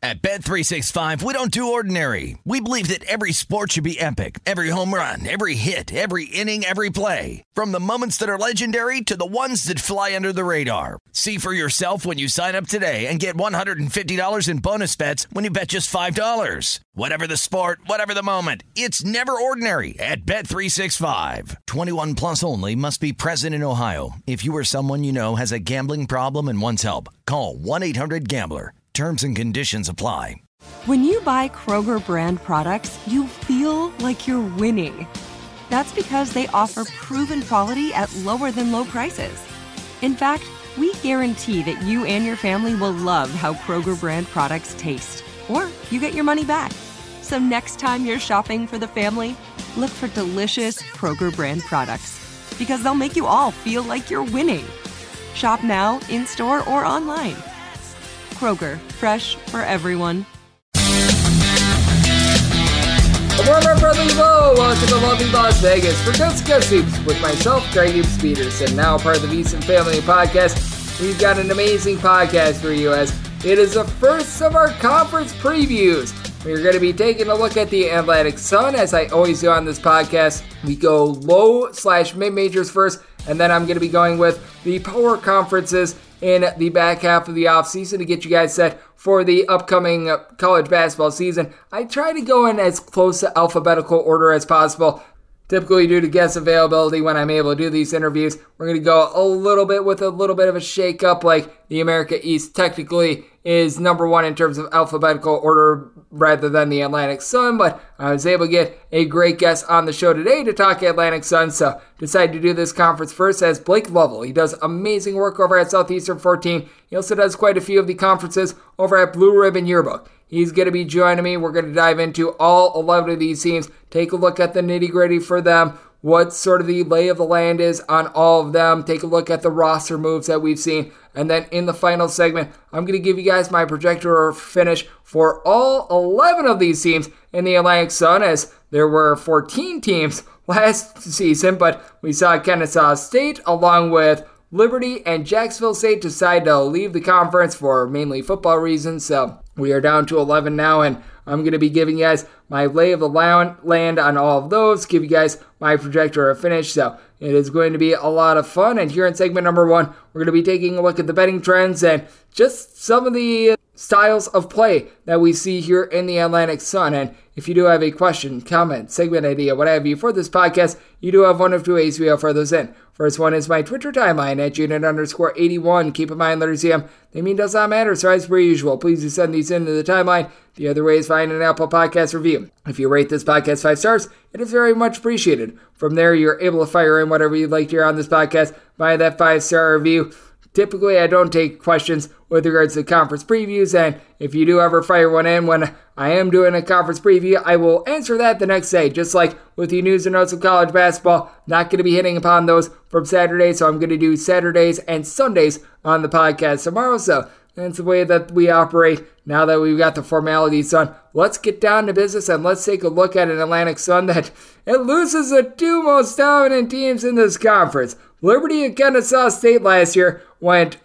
At Bet365, we don't do ordinary. We believe that every sport should be epic. Every home run, every hit, every inning, every play. From the moments that are legendary to the ones that fly under the radar. See for yourself when you sign up today and get $150 in bonus bets when you bet just $5. Whatever the sport, whatever the moment, it's never ordinary at Bet365. 21 plus only. Must be present in Ohio. If you or someone you know has a gambling problem and wants help, call 1-800-GAMBLER. Terms and conditions apply. When you buy Kroger brand products, you feel like you're winning. That's because they offer proven quality at lower than low prices. In fact, we guarantee that you and your family will love how Kroger brand products taste, or you get your money back. So next time you're shopping for the family, look for delicious Kroger brand products, because they'll make you all feel like you're winning. Shop now, in-store, or online. Kroger, fresh for everyone. A warm and friendly hello, welcome to lovely Las Vegas for Coast to Coast Hoops with myself, Greg Hoops Peterson, now part of the VSiN Family Podcast. We've got an amazing podcast for you as it is the first of our conference previews. We're going to be taking a look at the Atlantic Sun, as I always do on this podcast. We go low/mid-majors first, and then I'm going to be going with the power conferences in the back half of the offseason to get you guys set for the upcoming college basketball season. I try to go in as close to alphabetical order as possible, typically due to guest availability when I'm able to do these interviews. We're going to go a little bit with a little bit of a shake-up, like the America East technically is number one in terms of alphabetical order rather than the Atlantic Sun, but I was able to get a great guest on the show today to talk Atlantic Sun, so decided to do this conference first as Blake Lovell. He does amazing work over at Southeastern 14. He also does quite a few of the conferences over at Blue Ribbon Yearbook. He's going to be joining me. We're going to dive into all 11 of these teams, take a look at the nitty-gritty for them, what sort of the lay of the land is on all of them, take a look at the roster moves that we've seen, and then in the final segment, I'm going to give you guys my projector finish for all 11 of these teams in the Atlantic Sun, as there were 14 teams last season, but we saw Kennesaw State along with Liberty and Jacksonville State decide to leave the conference for mainly football reasons, so we are down to 11 now, and I'm going to be giving you guys my lay of the land on all of those, give you guys my projector finish, so it is going to be a lot of fun. And here in segment number one, we're going to be taking a look at the betting trends and just some of the styles of play that we see here in the Atlantic Sun. And if you do have a question, comment, segment idea, what have you for this podcast, you do have one of two ways we offer those in. First one is my Twitter timeline at unit_81. Keep in mind, letters EM, they mean does not matter, so as per usual, please do send these into the timeline. The other way is find an Apple Podcast review. If you rate this podcast 5 stars, it is very much appreciated. From there, you're able to fire in whatever you'd like to hear on this podcast via that 5-star review. Typically, I don't take questions with regards to conference previews, and if you do ever fire one in when I am doing a conference preview, I will answer that the next day, just like with the news and notes of college basketball. Not going to be hitting upon those from Saturday, so I'm going to do Saturdays and Sundays on the podcast tomorrow, so that's the way that we operate now that we've got the formalities done. Let's get down to business and let's take a look at an Atlantic Sun that it loses the two most dominant teams in this conference. Liberty and Kennesaw State last year went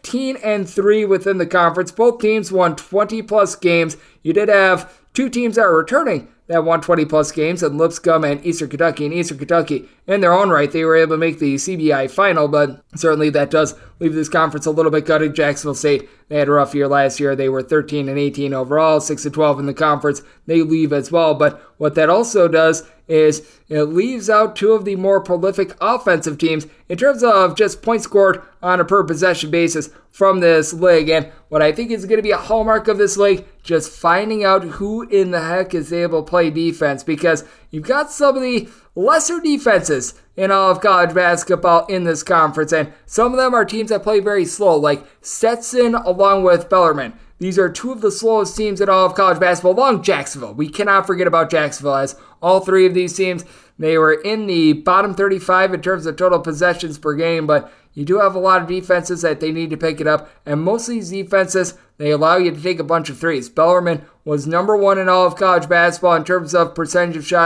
15-3 within the conference. Both teams won 20-plus games. You did have two teams that are returning that won 20-plus games, and Lipscomb and Eastern Kentucky. And Eastern Kentucky, in their own right, they were able to make the CBI final, but certainly that does leave this conference a little bit gutted. Jacksonville State, they had a rough year last year. They were 13-18 overall, 6-12 in the conference. They leave as well, but what that also does is it leaves out two of the more prolific offensive teams in terms of just points scored on a per possession basis from this league. And what I think is going to be a hallmark of this league, just finding out who in the heck is able to play defense, because you've got some of the lesser defenses in all of college basketball in this conference, and some of them are teams that play very slow, like Stetson along with Bellarmine. These are two of the slowest teams in all of college basketball, along Jacksonville. We cannot forget about Jacksonville, as all three of these teams, they were in the bottom 35 in terms of total possessions per game, but you do have a lot of defenses that they need to pick it up, and most of these defenses, they allow you to take a bunch of threes. Bellarmine was number one in all of college basketball in terms of percentage of shots,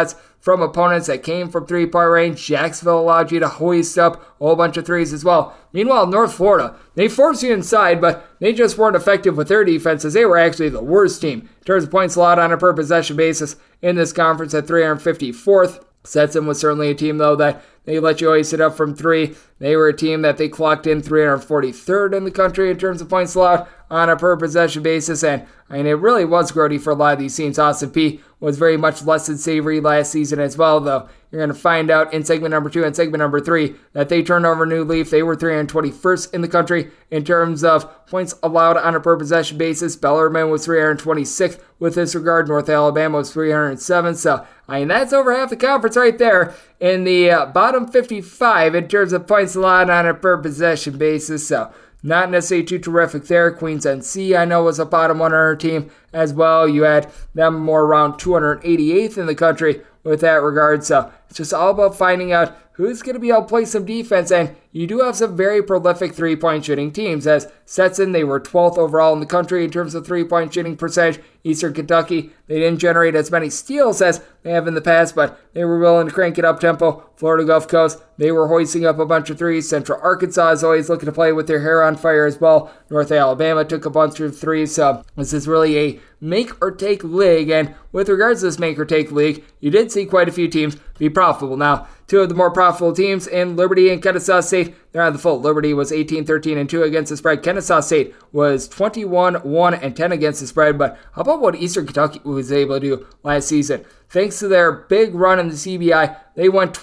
from opponents that came from three-point range. Jacksonville allowed you to hoist up a whole bunch of threes as well. Meanwhile, North Florida, they forced you inside, but they just weren't effective with their defenses. They were actually the worst team in terms of points allowed on a per possession basis in this conference at 354th. Stetson was certainly a team, though, that they let you hoist it up from three. They were a team that they clocked in 343rd in the country in terms of points allowed on a per possession basis. And I mean, it really was grody for a lot of these teams. Austin Peay was very much less than savory last season as well, though. You're going to find out in segment number 2 and segment number 3 that they turned over a new leaf. They were 321st in the country in terms of points allowed on a per possession basis. Bellarmine was 326th with this regard. North Alabama was 307th. So, I mean, that's over half the conference right there in the bottom 55 in terms of points allowed on a per possession basis. So, not necessarily too terrific there. Queens NC, I know, was a bottom 100 team as well. You had them more around 288th in the country with that regard. So it's just all about finding out who's going to be able to play some defense. And you do have some very prolific three-point shooting teams. As Stetson, they were 12th overall in the country in terms of three-point shooting percentage. Eastern Kentucky, they didn't generate as many steals as they have in the past, but they were willing to crank it up tempo. Florida Gulf Coast, they were hoisting up a bunch of threes. Central Arkansas is always looking to play with their hair on fire as well. North Alabama took a bunch of threes. So this is really a make-or-take league. And with regards to this make-or-take league, you did see quite a few teams be profitable. Now, two of the more profitable teams in Liberty and Kennesaw State, they're on the full. Liberty was 18-13-2 against the spread. Kennesaw State was 21-1-10 against the spread. But how about what Eastern Kentucky was able to do last season? Thanks to their big run in the CBI, they went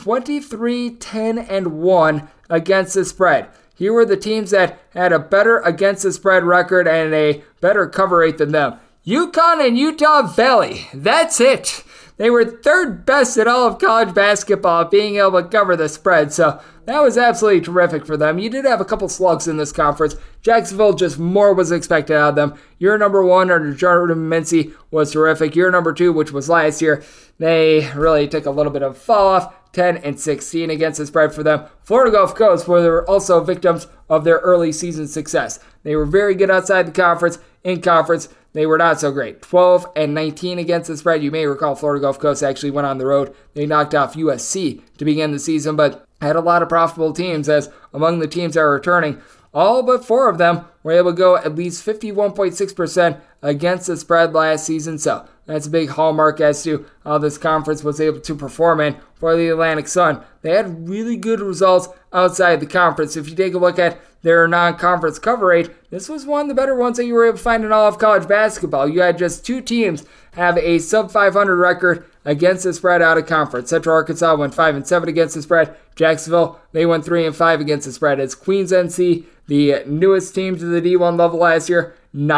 23-10-1 against the spread. Here were the teams that had a better against the spread record and a better cover rate than them. UConn and Utah Valley. That's it. They were third best in all of college basketball being able to cover the spread, so that was absolutely terrific for them. You did have a couple slugs in this conference. Jacksonville, just more was expected out of them. Year number 1 under Jordan Mincy was terrific. Year number 2, which was last year, they really took a little bit of a fall off. 10-16 against the spread for them. Florida Gulf Coast were also victims of their early season success. They were very good outside the conference. In conference, they were not so great. 12-19 against the spread. You may recall Florida Gulf Coast actually went on the road. They knocked off USC to begin the season, but had a lot of profitable teams, as among the teams that are returning, all but 4 of them were able to go at least 51.6% against the spread last season. So that's a big hallmark as to how this conference was able to perform. And for the Atlantic Sun, they had really good results outside the conference. If you take a look at their non-conference cover rate, this was one of the better ones that you were able to find in all of college basketball. You had just 2 teams have a sub-500 record against the spread out of conference. Central Arkansas went 5-7 against the spread. Jacksonville, they went 3-5 against the spread. As Queens NC, the newest team to the D1 level last year,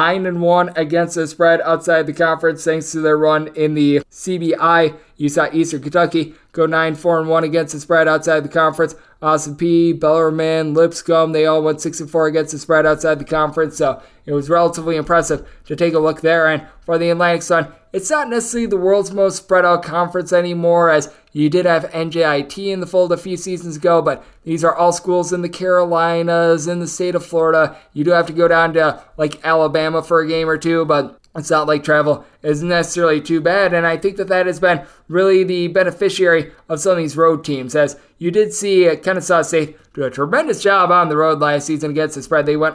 9-1 against the spread outside the conference thanks to their run in the CBI. You saw Eastern Kentucky go 9-4-1 against the spread outside the conference. Austin Peay, Bellarmine, Lipscomb, they all went 6-4 against the spread outside the conference. So it was relatively impressive to take a look there. And for the Atlantic Sun, it's not necessarily the world's most spread out conference anymore, as you did have NJIT in the fold a few seasons ago, but these are all schools in the Carolinas, in the state of Florida. You do have to go down to like Alabama for a game or two, but it's not like travel is necessarily too bad, and I think that has been really the beneficiary of some of these road teams, as you did see Kennesaw State do a tremendous job on the road last season against the spread. They went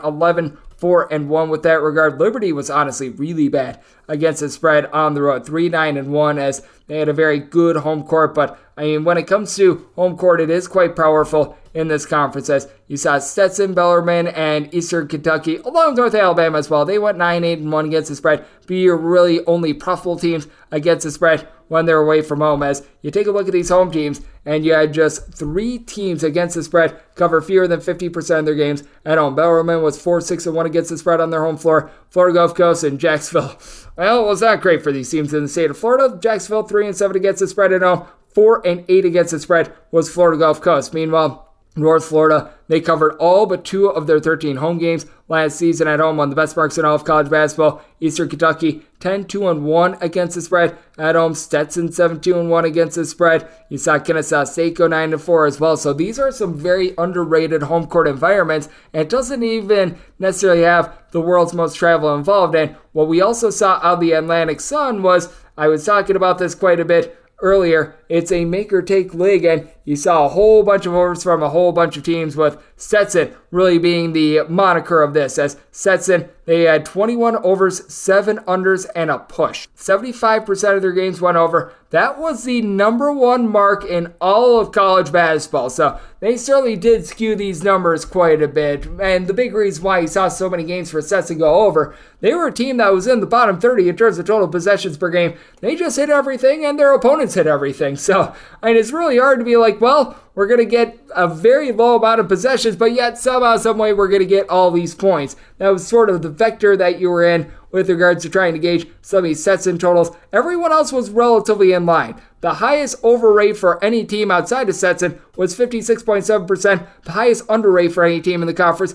11-4-1 with that regard. Liberty was honestly really bad against the spread on the road, 3-9-1, as they had a very good home court, but I mean, when it comes to home court, it is quite powerful in this conference, as you saw Stetson, Bellarmine, and Eastern Kentucky, along with North Alabama as well. They went 9-8-1 against the spread, be your really only profitable teams against the spread when they're away from home. As you take a look at these home teams, and you had just 3 teams against the spread cover fewer than 50% of their games at home. Bellarmine was 4-6-1 against the spread on their home floor. Florida Gulf Coast and Jacksonville, well, it was not great for these teams in the state of Florida. Jacksonville 3-7 against the spread at home. 4-8 against the spread was Florida Gulf Coast. Meanwhile, North Florida, they covered all but 2 of their 13 home games last season at home, on the best marks in all of college basketball. Eastern Kentucky 10-2-1 against the spread at home. Stetson 7-2-1 against the spread. You saw Kennesaw State go 9-4 as well. So these are some very underrated home court environments, and it doesn't even necessarily have the world's most travel involved. And what we also saw out of the Atlantic Sun was, I was talking about this quite a bit earlier, it's a make-or-take league, and you saw a whole bunch of overs from a whole bunch of teams, with Stetson really being the moniker of this. As Stetson, they had 21 overs, 7 unders, and a push. 75% of their games went over. That was the number one mark in all of college basketball, so they certainly did skew these numbers quite a bit. And the big reason why you saw so many games for Stetson go over, they were a team that was in the bottom 30 in terms of total possessions per game. They just hit everything, and their opponents hit everything. So, it's really hard to be like, well, we're going to get a very low amount of possessions, but yet somehow, some way, we're going to get all these points. That was sort of the vector that you were in with regards to trying to gauge some of these Stetson totals. Everyone else was relatively in line. The highest over rate for any team outside of Stetson was 56.7%. The highest under rate for any team in the conference,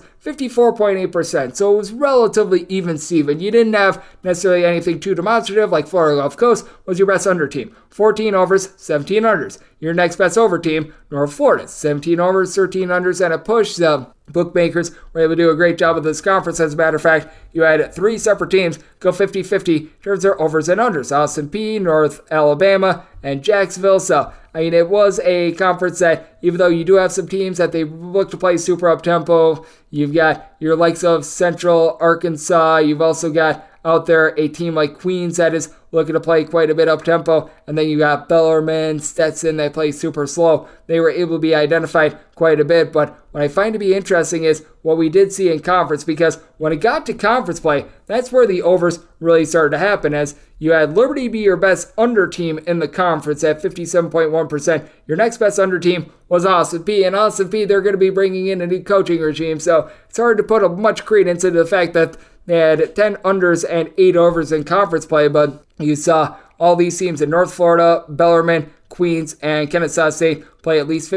54.8%. So it was relatively even Steven. You didn't have necessarily anything too demonstrative, like Florida Gulf Coast was your best under team. 14 overs, 17 unders. Your next best over team, North Florida, 17 overs, 13 unders, and a push. So bookmakers were able to do a great job with this conference. As a matter of fact, you had 3 separate teams go 50-50 in terms of their overs and unders. Austin Peay, North Alabama, and Jacksonville. So, it was a conference that, even though you do have some teams that they look to play super up-tempo, you've got your likes of Central Arkansas, you've also got out there a team like Queens that is looking to play quite a bit up-tempo, and then you got Bellarmine, Stetson that play super slow. They were able to be identified quite a bit, but what I find to be interesting is what we did see in conference, because when it got to conference play, that's where the overs really started to happen, as you had Liberty be your best under team in the conference at 57.1%. Your next best under team was Austin Peay, and Austin Peay, they're going to be bringing in a new coaching regime, so it's hard to put much credence into the fact that they had 10 unders and 8 overs in conference play, but you saw all these teams in North Florida, Bellarmine, Queens, and Kennesaw State play at least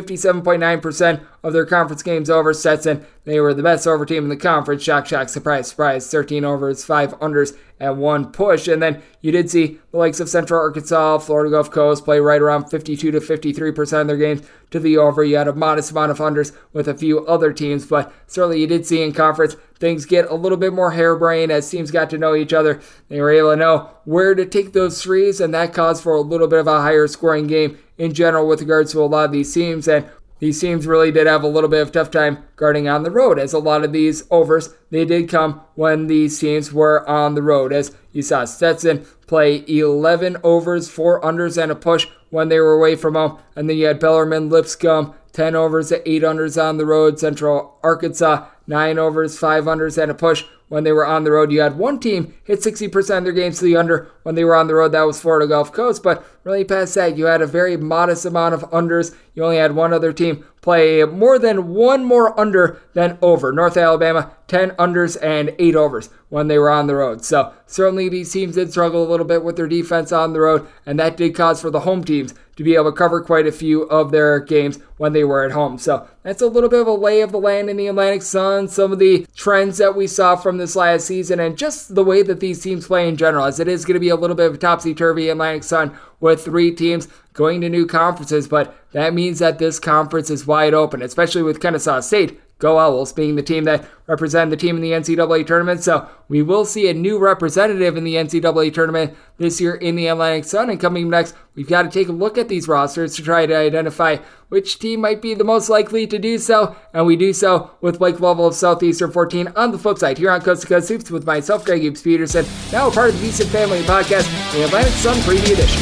57.9% of their conference games over. Stetson, they were the best over team in the conference. Shock, shock, surprise, surprise. 13 overs, 5 unders, and 1 push. And then you did see the likes of Central Arkansas, Florida Gulf Coast play right around 52 to 53% of their games to the over. You had a modest amount of unders with a few other teams, but certainly you did see in conference things get a little bit more harebrained as teams got to know each other. They were able to know where to take those threes, and that caused for a little bit of a higher scoring game in general with regards to a lot of these teams. And these teams really did have a little bit of tough time guarding on the road, as a lot of these overs, they did come when these teams were on the road, as you saw Stetson play 11 overs, 4 unders, and a push when they were away from home. And then you had Bellarmine, Lipscomb, 10 overs, 8 unders on the road. Central Arkansas, 9 overs, 5 unders, and a push when they were on the road. You had one team hit 60% of their games to the under when they were on the road. That was Florida Gulf Coast. But really past that, you had a very modest amount of unders. You only had one other team play more than one more under than over. North Alabama, 10 unders and 8 overs when they were on the road. So certainly these teams did struggle a little bit with their defense on the road, and that did cause for the home teams to be able to cover quite a few of their games when they were at home. So that's a little bit of a lay of the land in the Atlantic Sun, some of the trends that we saw from this last season, and just the way that these teams play in general, as it is going to be a little bit of a topsy-turvy Atlantic Sun with 3 teams going to new conferences, but that means that this conference is wide open, especially with Kennesaw State, Go Owls, being the team that represented the team in the NCAA tournament. So we will see a new representative in the NCAA tournament this year in the Atlantic Sun. And coming next, we've got to take a look at these rosters to try to identify which team might be the most likely to do so. And we do so with Blake Lovell of Southeastern 14 on the flip side here on Coast to Coast Hoops with myself, Greg Hoops Peterson, now a part of the VSiN Family Podcast, the Atlantic Sun Preview Edition.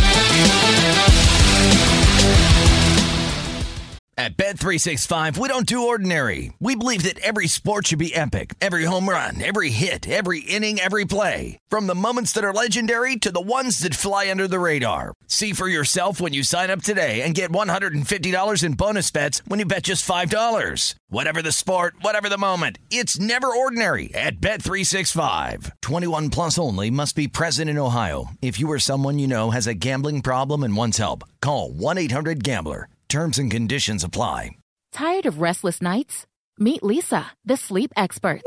At Bet365, we don't do ordinary. We believe that every sport should be epic. Every home run, every hit, every inning, every play. From the moments that are legendary to the ones that fly under the radar. See for yourself when you sign up today and get $150 in bonus bets when you bet just $5. Whatever the sport, whatever the moment, it's never ordinary at Bet365. 21 plus only. Must be present in Ohio. If you or someone you know has a gambling problem and wants help, call 1-800-GAMBLER. Terms and conditions apply. Tired of restless nights? Meet Leesa, the sleep experts.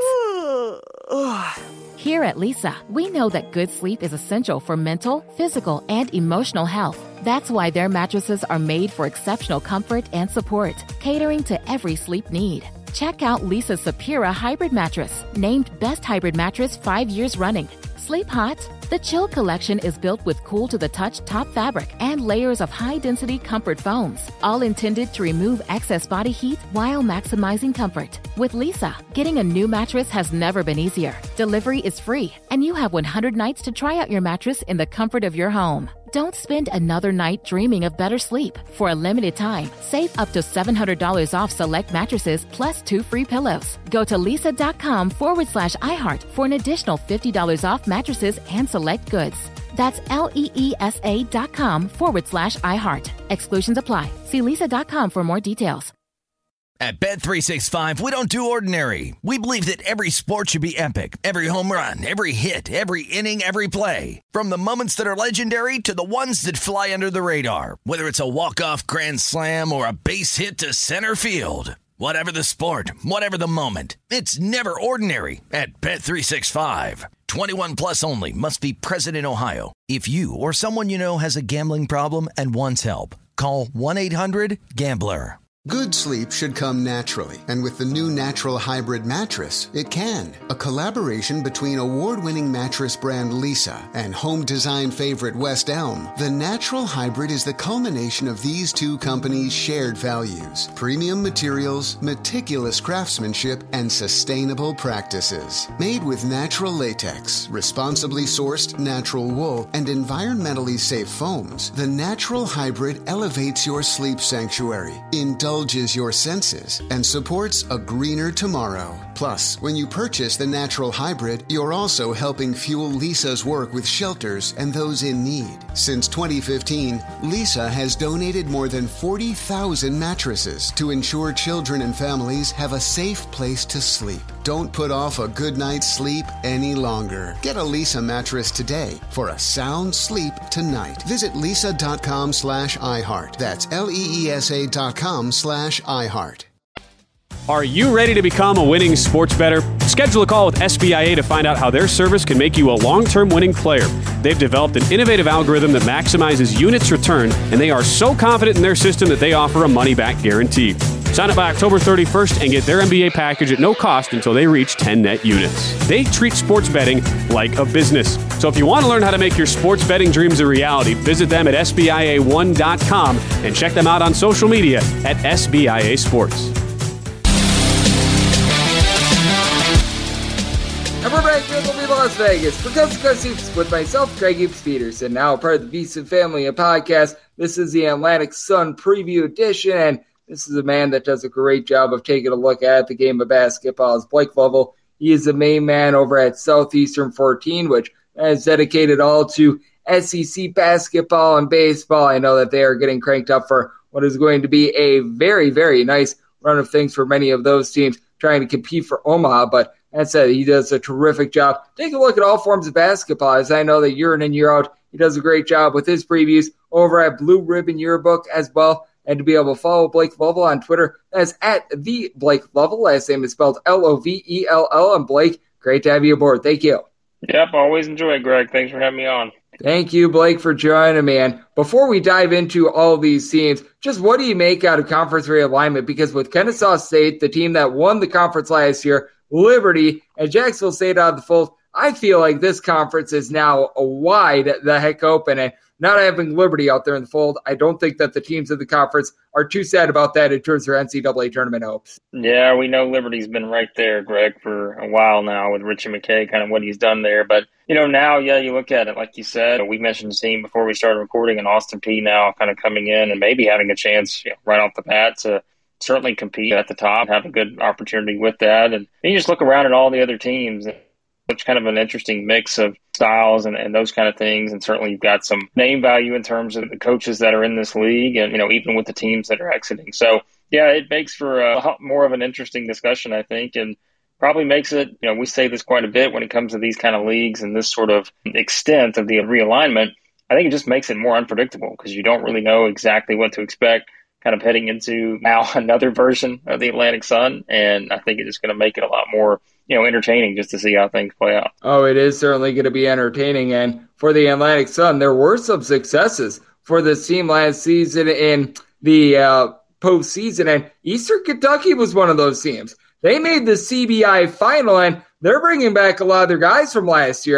Here at Leesa, we know that good sleep is essential for mental, physical, and emotional health. That's why their mattresses are made for exceptional comfort and support, catering to every sleep need. Check out Leesa's Sapira Hybrid Mattress, named Best Hybrid Mattress 5 years running. Sleep hot, The Chill collection is built with cool-to-the-touch top fabric and layers of high-density comfort foams, all intended to remove excess body heat while maximizing comfort. With Leesa, getting a new mattress has never been easier. Delivery is free, and you have 100 nights to try out your mattress in the comfort of your home. Don't spend another night dreaming of better sleep. For a limited time, save up to $700 off select mattresses plus 2 free pillows. Go to leesa.com/iHeart for an additional $50 off mattresses and select goods. That's LEESA.com/iHeart. Exclusions apply. See leesa.com for more details. At Bet365, we don't do ordinary. We believe that every sport should be epic. Every home run, every hit, every inning, every play. From the moments that are legendary to the ones that fly under the radar. Whether it's a walk-off grand slam or a base hit to center field. Whatever the sport, whatever the moment. It's never ordinary at Bet365. 21 plus only. Must be present in Ohio. If you or someone you know has a gambling problem and wants help, call 1-800-GAMBLER. Good sleep should come naturally, and with the new Natural Hybrid mattress, it can. A collaboration between award-winning mattress brand Leesa and home design favorite West Elm, the Natural Hybrid is the culmination of these two companies' shared values: premium materials, meticulous craftsmanship, and sustainable practices. Made with natural latex, responsibly sourced natural wool, and environmentally safe foams, the Natural Hybrid elevates your sleep sanctuary, indulges your senses, and supports a greener tomorrow. Plus, when you purchase the Natural Hybrid, you're also helping fuel Leesa's work with shelters and those in need. Since 2015, Leesa has donated more than 40,000 mattresses to ensure children and families have a safe place to sleep. Don't put off a good night's sleep any longer. Get a Leesa mattress today for a sound sleep tonight. Visit leesa.com/iHeart. That's LEESA.com/iHeart. Are you ready to become a winning sports bettor? Schedule a call with SBIA to find out how their service can make you a long-term winning player. They've developed an innovative algorithm that maximizes units return, and they are so confident in their system that they offer a money-back guarantee. Sign up by October 31st and get their MBA package at no cost until they reach 10 net units. They treat sports betting like a business. So if you want to learn how to make your sports betting dreams a reality, visit them at SBIA1.com and check them out on social media at SBIA Sports. And we're back here in Las Vegas for Coast to Coast Hoops with myself, Greg Hoops Peterson, now part of the VSiN Family podcast. This is the Atlantic Sun Preview Edition, and this is a man that does a great job of taking a look at the game of basketball. It's Blake Lovell. He is the main man over at Southeastern 14, which is dedicated all to SEC basketball and baseball. I know that they are getting cranked up for what is going to be a very, very nice run of things for many of those teams trying to compete for Omaha, but that said, he does a terrific job. Take a look at all forms of basketball, as I know that year in and year out, he does a great job with his previews over at Blue Ribbon Yearbook as well. And to be able to follow Blake Lovell on Twitter, that's at the Blake Lovell. Last name is spelled Lovell. And Blake, great to have you aboard. Thank you. Yep, always enjoy it, Greg. Thanks for having me on. Thank you, Blake, for joining me. And before we dive into all these teams, just what do you make out of conference realignment? Because with Kennesaw State, the team that won the conference last year, Liberty, and Jacksonville State out of the fold, I feel like this conference is now wide the heck open. And not having Liberty out there in the fold, I don't think that the teams of the conference are too sad about that in terms of their NCAA tournament hopes. Yeah, we know Liberty's been right there, Greg, for a while now with Richie McKay, kind of what he's done there. But, now, you look at it, like you said, we mentioned the team before we started recording, and Austin Peay now kind of coming in and maybe having a chance right off the bat to certainly compete at the top, have a good opportunity with that. And you just look around at all the other teams, it's kind of an interesting mix of styles and those kind of things. And certainly you've got some name value in terms of the coaches that are in this league and, even with the teams that are exiting. So, yeah, it makes for a lot more of an interesting discussion, I think, and probably makes it, we say this quite a bit when it comes to these kind of leagues and this sort of extent of the realignment. I think it just makes it more unpredictable because you don't really know exactly what to expect kind of heading into now another version of the Atlantic Sun. And I think it's just going to make it a lot more, entertaining just to see how things play out. Oh, it is certainly going to be entertaining. And for the Atlantic Sun, there were some successes for this team last season in the postseason. And Eastern Kentucky was one of those teams. They made the CBI final, and they're bringing back a lot of their guys from last year as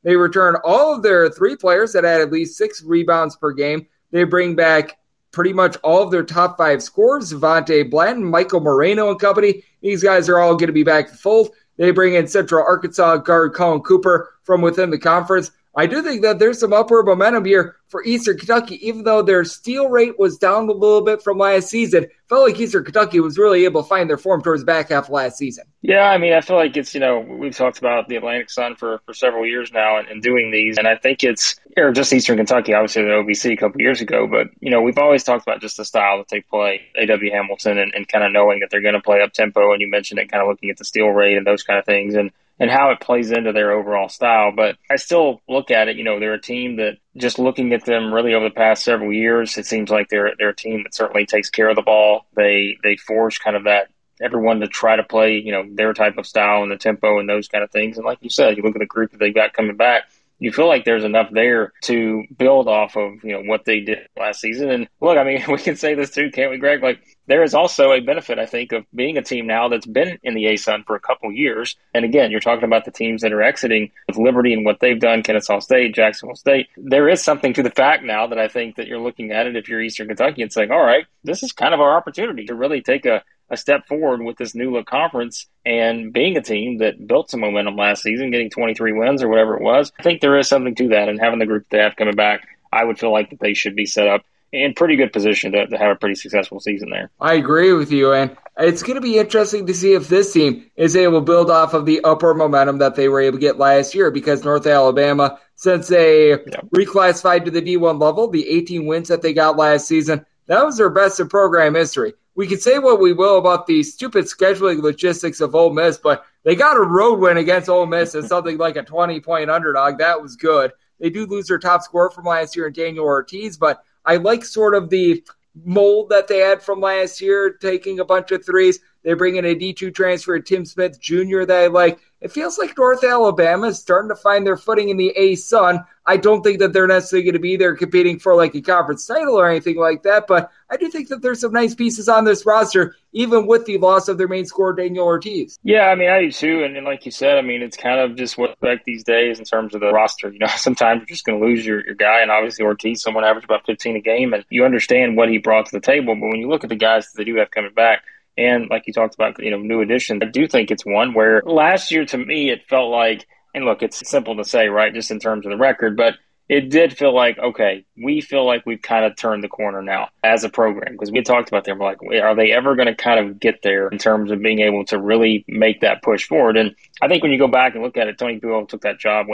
They return all of their 3 players that had at least 6 rebounds per game. They bring back pretty much all of their top 5 scorers, Devontae Blanton, Michael Moreno and company. These guys are all going to be back in the fold. They bring in Central Arkansas guard Colin Cooper from within the conference. I do think that there's some upward momentum here for Eastern Kentucky, even though their steal rate was down a little bit from last season. Felt like Eastern Kentucky was really able to find their form towards the back half of last season. Yeah, I mean, I feel like it's, we've talked about the Atlantic Sun for several years now and doing these, and I think it's, or just Eastern Kentucky, obviously the OVC a couple years ago, but, we've always talked about just the style that they play, A.W. Hamilton, and kind of knowing that they're going to play up-tempo, and you mentioned it, kind of looking at the steal rate and those kind of things, and how it plays into their overall style. But I still look at it, they're a team that, just looking at them really over the past several years, it seems like they're a team that certainly takes care of the ball. They force kind of that everyone to try to play, their type of style and the tempo and those kind of things. And like you said, you look at the group that they've got coming back, you feel like there's enough there to build off of, what they did last season. And look, I mean, we can say this too, can't we, Greg? Like, there is also a benefit, I think, of being a team now that's been in the ASUN for a couple years. And again, you're talking about the teams that are exiting with Liberty and what they've done, Kennesaw State, Jacksonville State. There is something to the fact now that I think that you're looking at it if you're Eastern Kentucky and saying, all right, this is kind of our opportunity to really take a step forward with this new look conference and being a team that built some momentum last season, getting 23 wins or whatever it was. I think there is something to that, and having the group they have coming back, I would feel like that they should be set up in pretty good position to have a pretty successful season there. I agree with you, and it's going to be interesting to see if this team is able to build off of the upward momentum that they were able to get last year, because North Alabama, since they reclassified to the D1 level, the 18 wins that they got last season, that was their best in program history. We can say what we will about the stupid scheduling logistics of Ole Miss, but they got a road win against Ole Miss as something like a 20-point underdog. That was good. They do lose their top scorer from last year in Daniel Ortiz, but I like sort of the mold that they had from last year, taking a bunch of threes. They bring in a D2 transfer, Tim Smith Jr. that I like. It feels like North Alabama is starting to find their footing in the A-Sun. I don't think that they're necessarily going to be there competing for like a conference title or anything like that, but I do think that there's some nice pieces on this roster, even with the loss of their main scorer, Daniel Ortiz. Yeah, I mean, I do too. And like you said, I mean, it's kind of just what back these days in terms of the roster. Sometimes you're just going to lose your guy, and obviously Ortiz, someone averaged about 15 a game, and you understand what he brought to the table. But when you look at the guys that they do have coming back, and like you talked about, new additions, I do think it's one where last year to me it felt like, and look, it's simple to say, right, just in terms of the record, but it did feel like, okay, we feel like we've kind of turned the corner now as a program, because we talked about them, like, are they ever going to kind of get there in terms of being able to really make that push forward? And I think when you go back and look at it, Tony Buell took that job,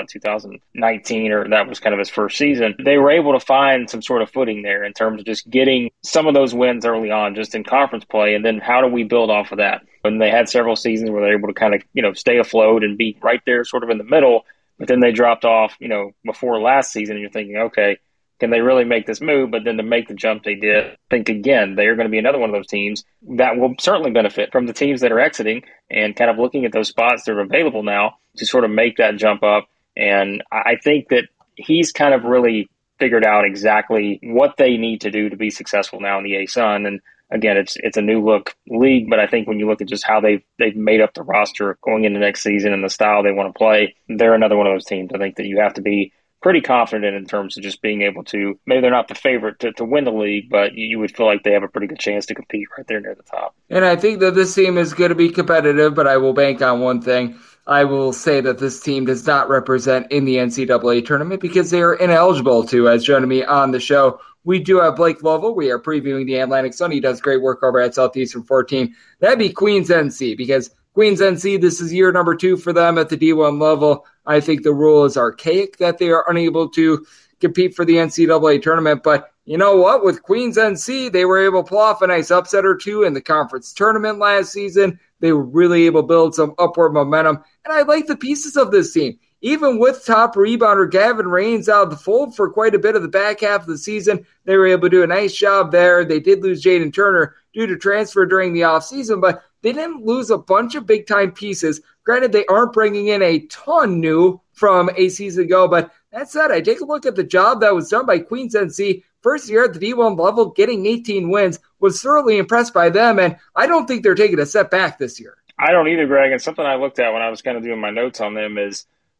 2019, or that was kind of his first season. They were able to find some sort of footing there in terms of just getting some of those wins early on, just in conference play, and then how do we build off of that? And they had several seasons where they were able to kind of, stay afloat and be right there sort of in the middle. But then they dropped off, before last season, and you're thinking, okay, can they really make this move? But then to make the jump they did, I think, again, they're going to be another one of those teams that will certainly benefit from the teams that are exiting and kind of looking at those spots that are available now to sort of make that jump up. And I think that he's kind of really figured out exactly what they need to do to be successful now in the A-Sun. And again, it's a new look league, but I think when you look at just how they've made up the roster going into next season and the style they want to play, they're another one of those teams I think that you have to be pretty confident in terms of just being able to, maybe they're not the favorite to win the league, but you would feel like they have a pretty good chance to compete right there near the top. And I think that this team is going to be competitive, but I will bank on one thing. I will say that this team does not represent in the NCAA tournament because they are ineligible to. As joining me on the show, we do have Blake Lovell. We are previewing the Atlantic Sun. He does great work over at Southeastern 14. That'd be Queens NC, because Queens NC, this is year number 2 for them at the D1 level. I think the rule is archaic that they are unable to compete for the NCAA tournament. But you know what? With Queens NC, they were able to pull off a nice upset or two in the conference tournament last season. They were really able to build some upward momentum. And I like the pieces of this team. Even with top rebounder Gavin Rains out of the fold for quite a bit of the back half of the season, they were able to do a nice job there. They did lose Jaden Turner due to transfer during the offseason, but they didn't lose a bunch of big-time pieces. Granted, they aren't bringing in a ton new from a season ago, but that said, I take a look at the job that was done by Queens NC. First year at the D1 level, getting 18 wins, was thoroughly impressed by them, and I don't think they're taking a step back this year. I don't either, Greg, and something I looked at when I was kind of doing my notes on them is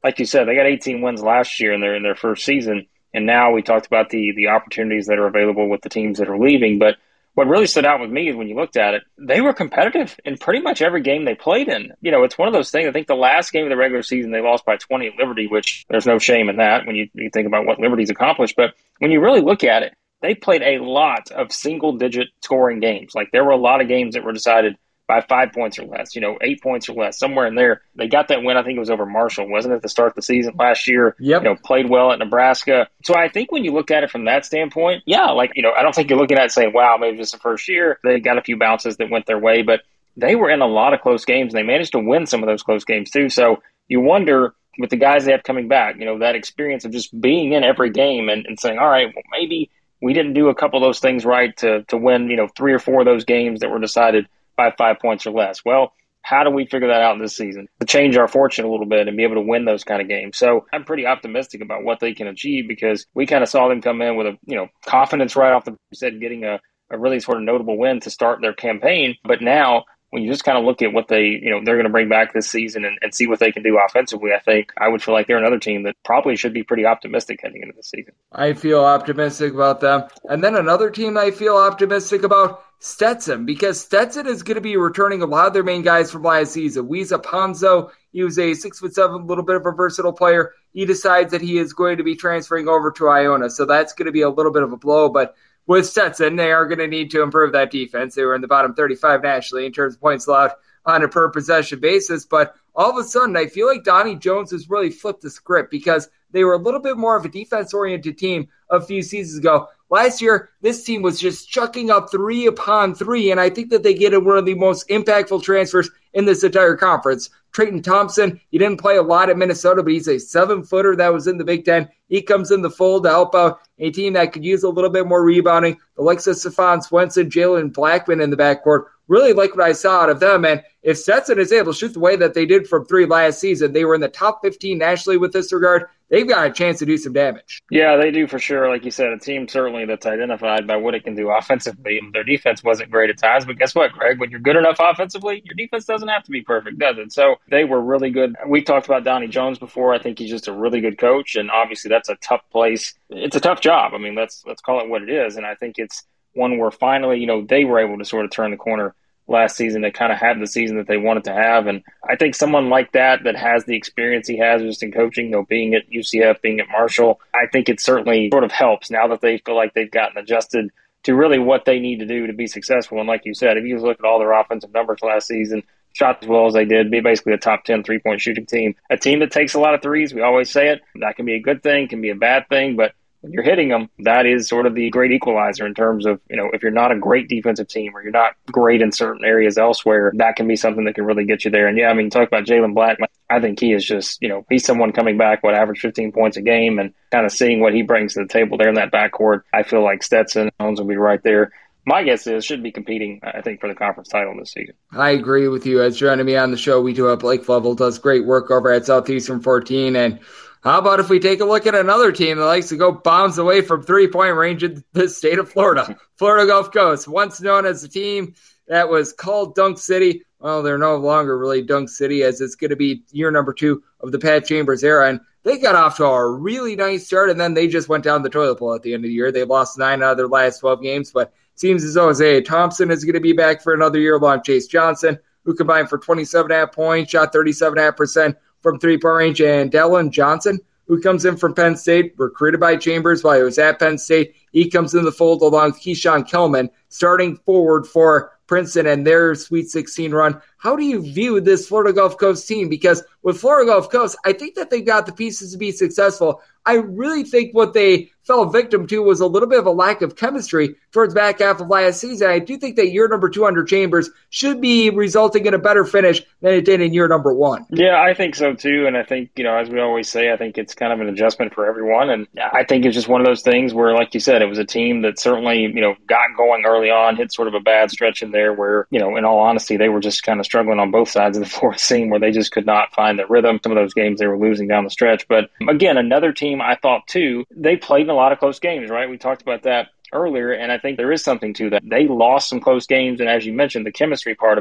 like you said, they got 18 wins last year in their first season. And now we talked about the opportunities that are available with the teams that are leaving. But what really stood out with me is when you looked at it, they were competitive in pretty much every game they played in. It's one of those things. I think the last game of the regular season, they lost by 20 at Liberty, which there's no shame in that when you think about what Liberty's accomplished. But when you really look at it, they played a lot of single-digit scoring games. Like, there were a lot of games that were decided by 5 points or less, 8 points or less, somewhere in there. They got that win, I think it was over Marshall, wasn't it, at the start of the season last year? Yep. Played well at Nebraska. So I think when you look at it from that standpoint, I don't think you're looking at it saying, wow, maybe it's the first year. They got a few bounces that went their way, but they were in a lot of close games, and they managed to win some of those close games too. So you wonder, with the guys they have coming back, that experience of just being in every game and saying, all right, well, maybe we didn't do a couple of those things right to win, 3 or 4 of those games that were decided by 5 points or less. Well, how do we figure that out this season to change our fortune a little bit and be able to win those kind of games? So I'm pretty optimistic about what they can achieve, because we kind of saw them come in with a confidence right off the set, getting a really sort of notable win to start their campaign. But now, when you just kind of look at what they're going to bring back this season and see what they can do offensively, I think I would feel like they're another team that probably should be pretty optimistic heading into the season. I feel optimistic about them. And then another team I feel optimistic about, Stetson, because Stetson is going to be returning a lot of their main guys from last season. Wiesa Ponzo, he was a 6'7", little bit of a versatile player. He decides that he is going to be transferring over to Iona, so that's going to be a little bit of a blow. But with Stetson, they are going to need to improve that defense. They were in the bottom 35 nationally in terms of points allowed on a per possession basis. But all of a sudden, I feel like Donnie Jones has really flipped the script, because they were a little bit more of a defense-oriented team a few seasons ago. Last year, this team was just chucking up 3 upon 3, and I think that they get one of the most impactful transfers in this entire conference. Trayton Thompson, he didn't play a lot at Minnesota, but he's a 7-footer that was in the Big Ten. He comes in the fold to help out a team that could use a little bit more rebounding. The likes of Stephon Swenson, Jalen Blackman in the backcourt. Really like what I saw out of them, and if Stetson is able to shoot the way that they did from 3 last season, they were in the top 15 nationally with this regard. They've got a chance to do some damage. Yeah, they do for sure. Like you said, a team certainly that's identified by what it can do offensively. Their defense wasn't great at times, but guess what, Greg? When you're good enough offensively, your defense doesn't have to be perfect, does it? So they were really good. We talked about Donnie Jones before. I think he's just a really good coach, and obviously that's a tough place. It's a tough job. I mean, let's call it what it is, and I think it's one where finally, they were able to sort of turn the corner last season. They kind of had the season that they wanted to have. And I think someone like that has the experience he has just in coaching, being at UCF, being at Marshall, I think it certainly sort of helps now that they feel like they've gotten adjusted to really what they need to do to be successful. And like you said, if you look at all their offensive numbers last season, shot as well as they did, be basically a top 10 3-point shooting team, a team that takes a lot of threes. We always say it. That can be a good thing, can be a bad thing, but when you're hitting them, that is sort of the great equalizer in terms of, if you're not a great defensive team or you're not great in certain areas elsewhere, that can be something that can really get you there. And talk about Jalen Blackman. I think he is just, he's someone coming back, average 15 points a game, and kind of seeing what he brings to the table there in that backcourt. I feel like Stetson Jones will be right there. My guess is should be competing, I think, for the conference title this season. I agree with you. As joining me on the show, we do have Blake Flevel, does great work over at Southeastern 14, and how about if we take a look at another team that likes to go bombs away from 3-point range in the state of Florida? Florida Gulf Coast, once known as a team that was called Dunk City. Well, they're no longer really Dunk City, as it's going to be year number 2 of the Pat Chambers era. And they got off to a really nice start, and then they just went down the toilet bowl at the end of the year. They lost 9 out of their last 12 games, but it seems as though Isaiah Thompson is going to be back for another year, along Chase Johnson, who combined for 27.5 points, shot 37.5% from 3-point range, and Dallin Johnson, who comes in from Penn State, recruited by Chambers while he was at Penn State. He comes in the fold along with Keyshawn Kellman, starting forward for Princeton and their Sweet 16 run. How do you view this Florida Gulf Coast team? Because with Florida Gulf Coast, I think that they've got the pieces to be successful. I really think what they fell victim to was a little bit of a lack of chemistry towards the back half of last season. I do think that year number 2 under Chambers should be resulting in a better finish than it did in year number 1. Yeah, I think so too. And I think, as we always say, I think it's kind of an adjustment for everyone. And I think it's just one of those things where, like you said, it was a team that certainly, got going early on, hit sort of a bad stretch in there where, in all honesty, they were just kind of struggling on both sides of the floor seam where they just could not find their rhythm. Some of those games they were losing down the stretch. But again, another team I thought too, they played in a lot of close games, right? We talked about that earlier, and I think there is something to that. They lost some close games, and as you mentioned, the chemistry part of it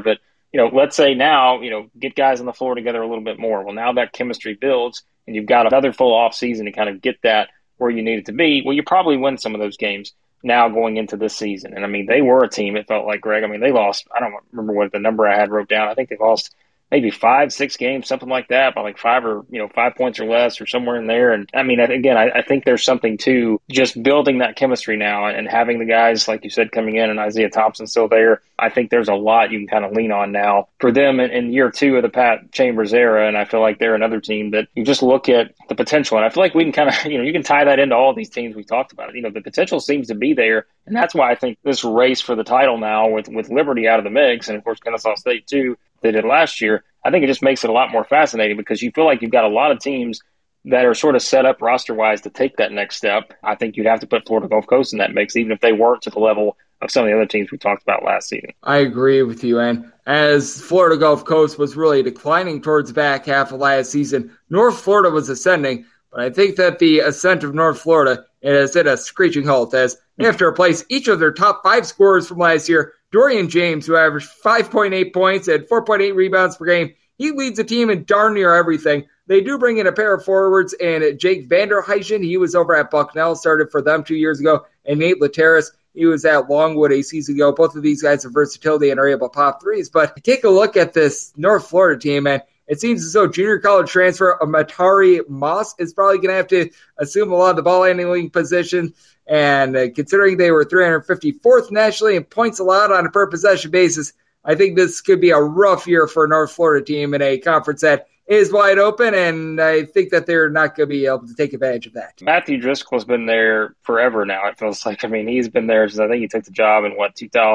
let's say now, get guys on the floor together a little bit more. Well, now that chemistry builds and you've got another full off season to kind of get that where you need it to be. Well, you probably win some of those games now going into this season. And I mean, they were a team, it felt like, Greg. I mean, they lost, I don't remember what the number I had wrote down. I think they lost maybe 5-6 games, something like that, by like 5 points or less or somewhere in there. And I mean, again, I think there's something to just building that chemistry now and having the guys, like you said, coming in and Isaiah Thompson still there. I think there's a lot you can kind of lean on now for them in year 2 of the Pat Chambers era. And I feel like they're another team that you just look at the potential. And I feel like we can kind of, you can tie that into all these teams we talked about. The potential seems to be there. And that's why I think this race for the title now with Liberty out of the mix, and of course Kennesaw State too, they did last year, I think it just makes it a lot more fascinating because you feel like you've got a lot of teams that are sort of set up roster-wise to take that next step. I think you'd have to put Florida Gulf Coast in that mix, even if they weren't to the level of some of the other teams we talked about last season. I agree with you, and as Florida Gulf Coast was really declining towards the back half of last season, North Florida was ascending, but I think that the ascent of North Florida is at a screeching halt as they have to replace each of their top 5 scorers from last year. Dorian James, who averaged 5.8 points and 4.8 rebounds per game, he leads the team in darn near everything. They do bring in a pair of forwards, and Jake Vanderheijen, he was over at Bucknell, started for them 2 years ago, and Nate Lateras, he was at Longwood a season ago. Both of these guys have versatility and are able to pop threes. But take a look at this North Florida team, and it seems as though junior college transfer Matari Moss is probably going to have to assume a lot of the ball handling position. And considering they were 354th nationally in points allowed on a per possession basis, I think this could be a rough year for a North Florida team in a conference that is wide open, and I think that they're not going to be able to take advantage of that. Matthew Driscoll's been there forever now, it feels like. I mean, he's been there since I think he took the job in,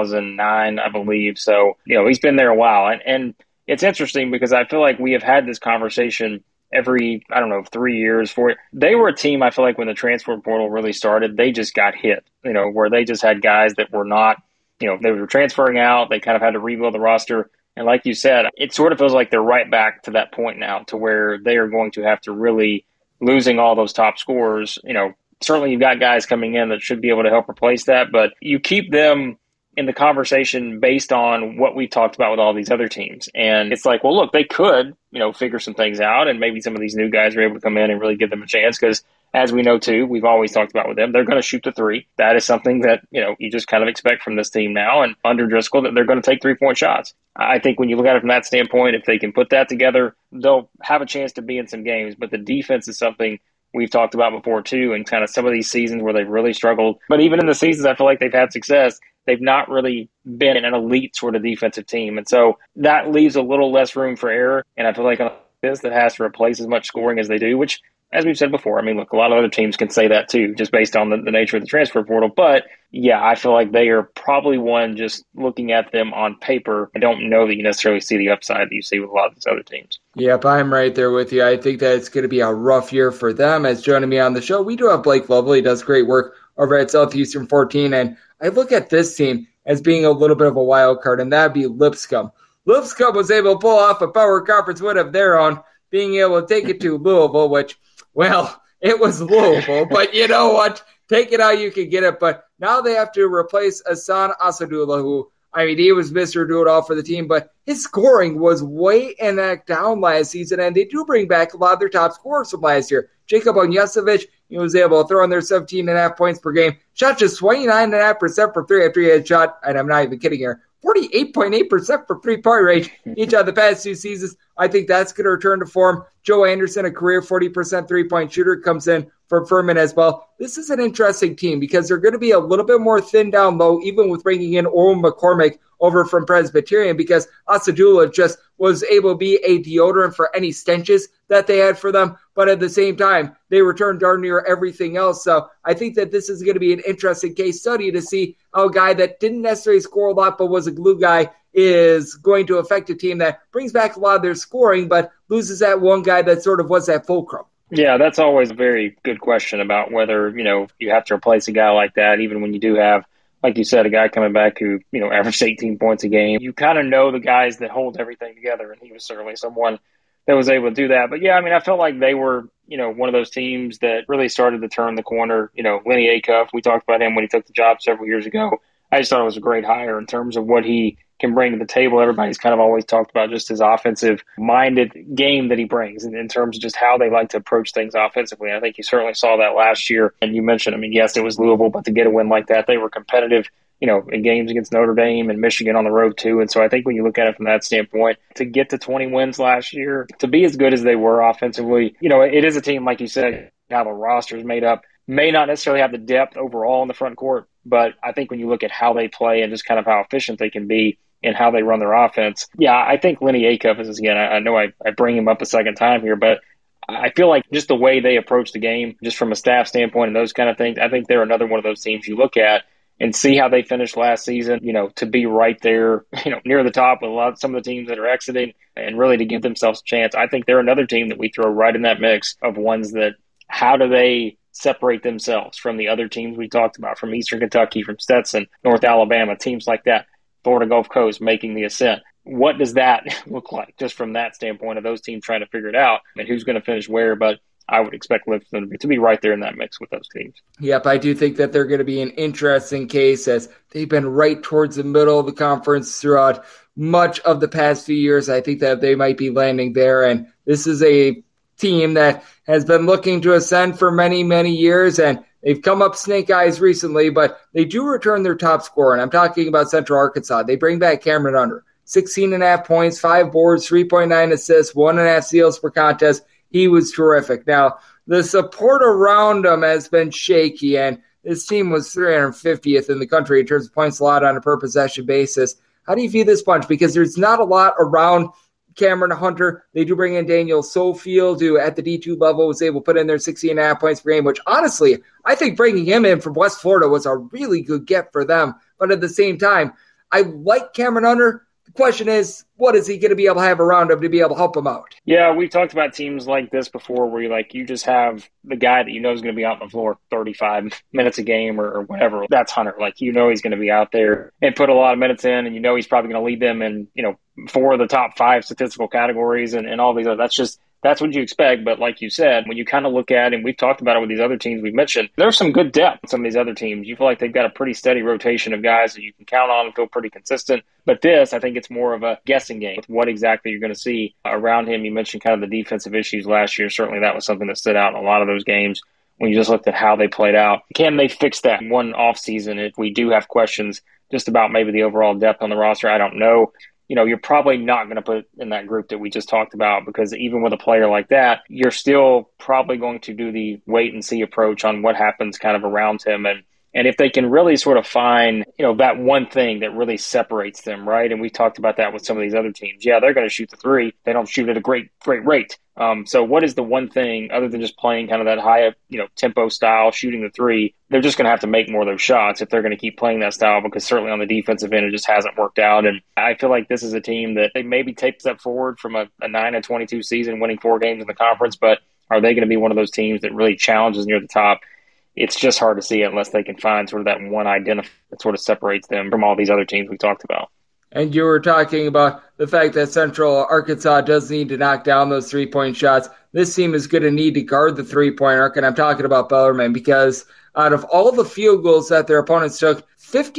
2009, I believe. So, he's been there a while. And it's interesting because I feel like we have had this conversation every, 3 years, 4 years. They were a team, I feel like, when the transfer portal really started, they just got hit, where they just had guys that were not, they were transferring out. They kind of had to rebuild the roster. And like you said, it sort of feels like they're right back to that point now to where they are going to have to really, losing all those top scorers, certainly you've got guys coming in that should be able to help replace that, but you keep them in the conversation based on what we talked about with all these other teams. And it's like, well, look, they could, figure some things out, and maybe some of these new guys are able to come in and really give them a chance because, as we know too, we've always talked about with them, they're going to shoot the three. That is something that, you just kind of expect from this team now, and under Driscoll that they're going to take 3-point shots. I think when you look at it from that standpoint, if they can put that together, they'll have a chance to be in some games. But the defense is something we've talked about before too, and kind of some of these seasons where they've really struggled. But even in the seasons I feel like they've had success, they've not really been an elite sort of defensive team. And so that leaves a little less room for error. And I feel like on this that has to replace as much scoring as they do, which, as we've said before, I mean, look, a lot of other teams can say that too, just based on the nature of the transfer portal. But yeah, I feel like they are probably one, just looking at them on paper, I don't know that you necessarily see the upside that you see with a lot of these other teams. Yep, I'm right there with you. I think that it's going to be a rough year for them. As joining me on the show, we do have Blake Lovely. He does great work over at Southeastern 14. And I look at this team as being a little bit of a wild card, and that'd be Lipscomb. Lipscomb was able to pull off a power conference win of their own, being able to take it to Louisville, which, well, it was Louisville, but you know what? Take it how you can get it. But now they have to replace Hassan Asadullah, who, I mean, he was Mr. Do-It-All for the team, but his scoring was way and that down last season, and they do bring back a lot of their top scorers from last year. Jacob Onyesovic, he was able to throw in their 17.5 points per game, shot just 29.5% from three after he had shot, and I'm not even kidding here, 48.8% for three-point range each of the past 2 seasons. I think that's going to return to form. Joe Anderson, a career 40% three-point shooter, comes in for Furman as well. This is an interesting team because they're going to be a little bit more thin down low, even with bringing in Oral McCormick over from Presbyterian, because Asadullah just was able to be a deodorant for any stenches that they had for them. But at the same time, they returned darn near everything else. So I think that this is going to be an interesting case study to see how a guy that didn't necessarily score a lot but was a glue guy is going to affect a team that brings back a lot of their scoring but loses that one guy that sort of was that fulcrum. Yeah, that's always a very good question about whether, you have to replace a guy like that, even when you do have, like you said, a guy coming back who, averaged 18 points a game. You kind of know the guys that hold everything together, and he was certainly someone that was able to do that. But yeah, I mean, I felt like they were, one of those teams that really started to turn the corner. Lenny Acuff, we talked about him when he took the job several years ago. I just thought it was a great hire in terms of what he can bring to the table. Everybody's kind of always talked about just his offensive-minded game that he brings in terms of just how they like to approach things offensively. And I think you certainly saw that last year. And you mentioned, I mean, yes, it was Louisville, but to get a win like that, they were competitive, in games against Notre Dame and Michigan on the road too. And so I think when you look at it from that standpoint, to get to 20 wins last year, to be as good as they were offensively, it is a team, like you said, how the roster is made up, may not necessarily have the depth overall in the front court, but I think when you look at how they play and just kind of how efficient they can be and how they run their offense, I think Lenny Acuff is, again, I know I bring him up a second time here, but I feel like just the way they approach the game, just from a staff standpoint and those kind of things, I think they're another one of those teams you look at and see how they finished last season, to be right there, near the top with some of the teams that are exiting and really to give themselves a chance. I think they're another team that we throw right in that mix of ones that, how do they separate themselves from the other teams we talked about, from Eastern Kentucky, from Stetson, North Alabama, teams like that, Florida Gulf Coast making the ascent. What does that look like just from that standpoint of those teams trying to figure it out and who's going to finish where? But I would expect Lipscomb to be right there in that mix with those teams. Yep, I do think that they're going to be an interesting case as they've been right towards the middle of the conference throughout much of the past few years. I think that they might be landing there, and this is a team that has been looking to ascend for many, many years, and they've come up snake eyes recently, but they do return their top scorer, and I'm talking about Central Arkansas. They bring back Cameron Hunter, 16.5 points, 5 boards, 3.9 assists, 1.5 steals per contest. He was terrific. Now, the support around him has been shaky, and this team was 350th in the country in terms of points allowed on a per-possession basis. How do you view this bunch? Because there's not a lot around Cameron Hunter. They do bring in Daniel Sofield, who at the D2 level was able to put in their 16.5 points per game, which honestly, I think bringing him in from West Florida was a really good get for them. But at the same time, I like Cameron Hunter. The question is, what is he going to be able to have around him to be able to help him out? Yeah, we've talked about teams like this before where you just have the guy that is going to be out on the floor 35 minutes a game or whatever. That's Hunter. He's going to be out there and put a lot of minutes in, and he's probably going to lead them in, 4 of the top 5 statistical categories and all these other. That's what you expect. But like you said, when you kind of look at, and we've talked about it with these other teams we've mentioned, there's some good depth in some of these other teams. You feel like they've got a pretty steady rotation of guys that you can count on and feel pretty consistent. But this, I think it's more of a guessing game with what exactly you're going to see around him. You mentioned kind of the defensive issues last year. Certainly that was something that stood out in a lot of those games when you just looked at how they played out. Can they fix that one off season if we do have questions just about maybe the overall depth on the roster? I don't know. You're probably not going to put in that group that we just talked about, because even with a player like that, you're still probably going to do the wait and see approach on what happens kind of around him. And if they can really sort of find, that one thing that really separates them, right? And we talked about that with some of these other teams. Yeah, they're going to shoot the three. They don't shoot at a great rate. So what is the one thing other than just playing kind of that high, tempo style, shooting the three? They're just going to have to make more of those shots if they're going to keep playing that style, because certainly on the defensive end, it just hasn't worked out. And I feel like this is a team that they maybe take a step forward from a 9-22 season, winning 4 games in the conference, but are they going to be one of those teams that really challenges near the top? It's just hard to see it unless they can find sort of that one identity that sort of separates them from all these other teams we talked about. And you were talking about the fact that Central Arkansas does need to knock down those 3-point shots. This team is going to need to guard the 3-point arc, and I'm talking about Bellarmine, because out of all the field goals that their opponents took,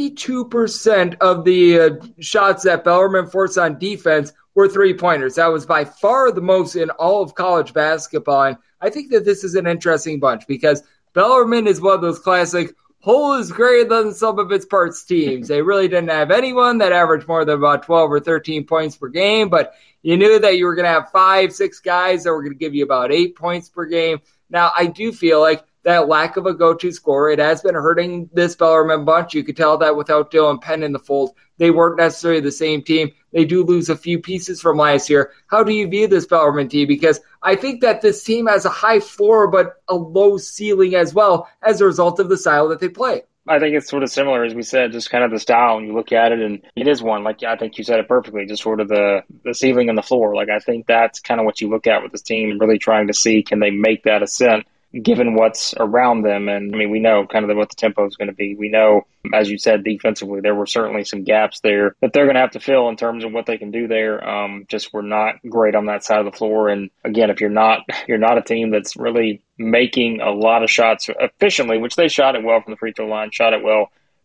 52% of the shots that Bellarmine forced on defense were 3-pointers. That was by far the most in all of college basketball, and I think that this is an interesting bunch because Bellarmine is one of those classic whole is greater than sum of its parts teams. They really didn't have anyone that averaged more than about 12 or 13 points per game, but you knew that you were going to have 5-6 guys that were going to give you about 8 points per game. Now, I do feel like that lack of a go-to scorer, it has been hurting this Bellarmine bunch. You could tell that without Dylan Penn in the fold, they weren't necessarily the same team. They do lose a few pieces from last year. How do you view this Bellarmine team? Because I think that this team has a high floor but a low ceiling as well as a result of the style that they play. I think it's sort of similar, as we said, just kind of the style. When you look at it, and it is one, like I think you said it perfectly, just sort of the ceiling and the floor. Like I think that's kind of what you look at with this team, really trying to see, can they make that ascent given what's around them. And I mean, we know kind of what the tempo is going to be. We know, as you said, defensively, there were certainly some gaps there that they're going to have to fill in terms of what they can do there. Just we're not great on that side of the floor. And again, if you're not a team that's really making a lot of shots efficiently, which they shot it well from the free throw line, shot it well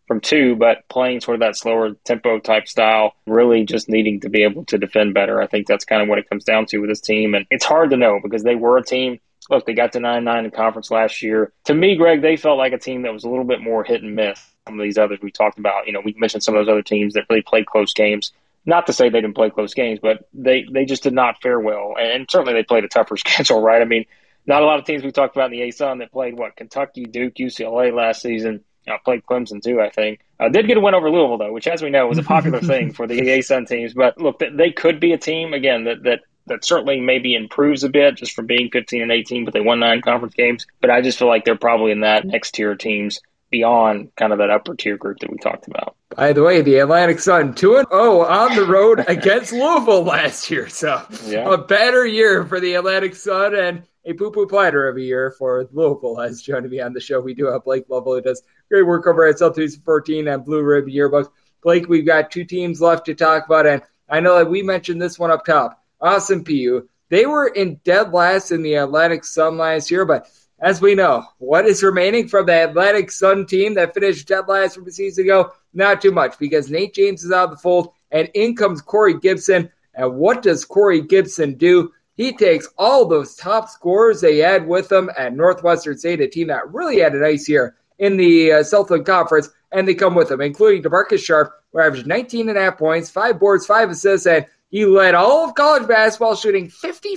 from 2, but playing sort of that slower tempo type style, really just needing to be able to defend better. I think that's kind of what it comes down to with this team. And it's hard to know because they were a team. Look, they got to 9-9 in conference last year. To me, Greg, they felt like a team that was a little bit more hit and miss. Some of these others we talked about, we mentioned some of those other teams that really played close games. Not to say they didn't play close games, but they just did not fare well. And certainly they played a tougher schedule, right? I mean, not a lot of teams we talked about in the ASUN that played, Kentucky, Duke, UCLA last season. Played Clemson too, I think. Did get a win over Louisville, though, which, as we know, was a popular thing for the ASUN teams. But look, they could be a team, again, that certainly maybe improves a bit just from being 15-18, but they won 9 conference games. But I just feel like they're probably in that next tier of teams beyond kind of that upper tier group that we talked about. By the way, the Atlantic Sun 2-0 on the road against Louisville last year. So A better year for the Atlantic Sun and a poo-poo platter of a year for Louisville has joined me on the show. We do have Blake Lovell, who does great work over at Celtics 14 and Blue Rib Yearbooks. Blake, we've got 2 teams left to talk about, and I know that we mentioned this one up top. Austin Peay. They were in dead last in the Atlantic Sun last year, but as we know, what is remaining from the Atlantic Sun team that finished dead last from a season ago? Not too much, because Nate James is out of the fold, and in comes Corey Gibson. And what does Corey Gibson do? He takes all those top scorers they had with them at Northwestern State, a team that really had a nice year in the Southland Conference, and they come with them, including DeMarcus Sharp, who averaged 19.5 points, 5 boards, 5 assists, and he led all of college basketball, shooting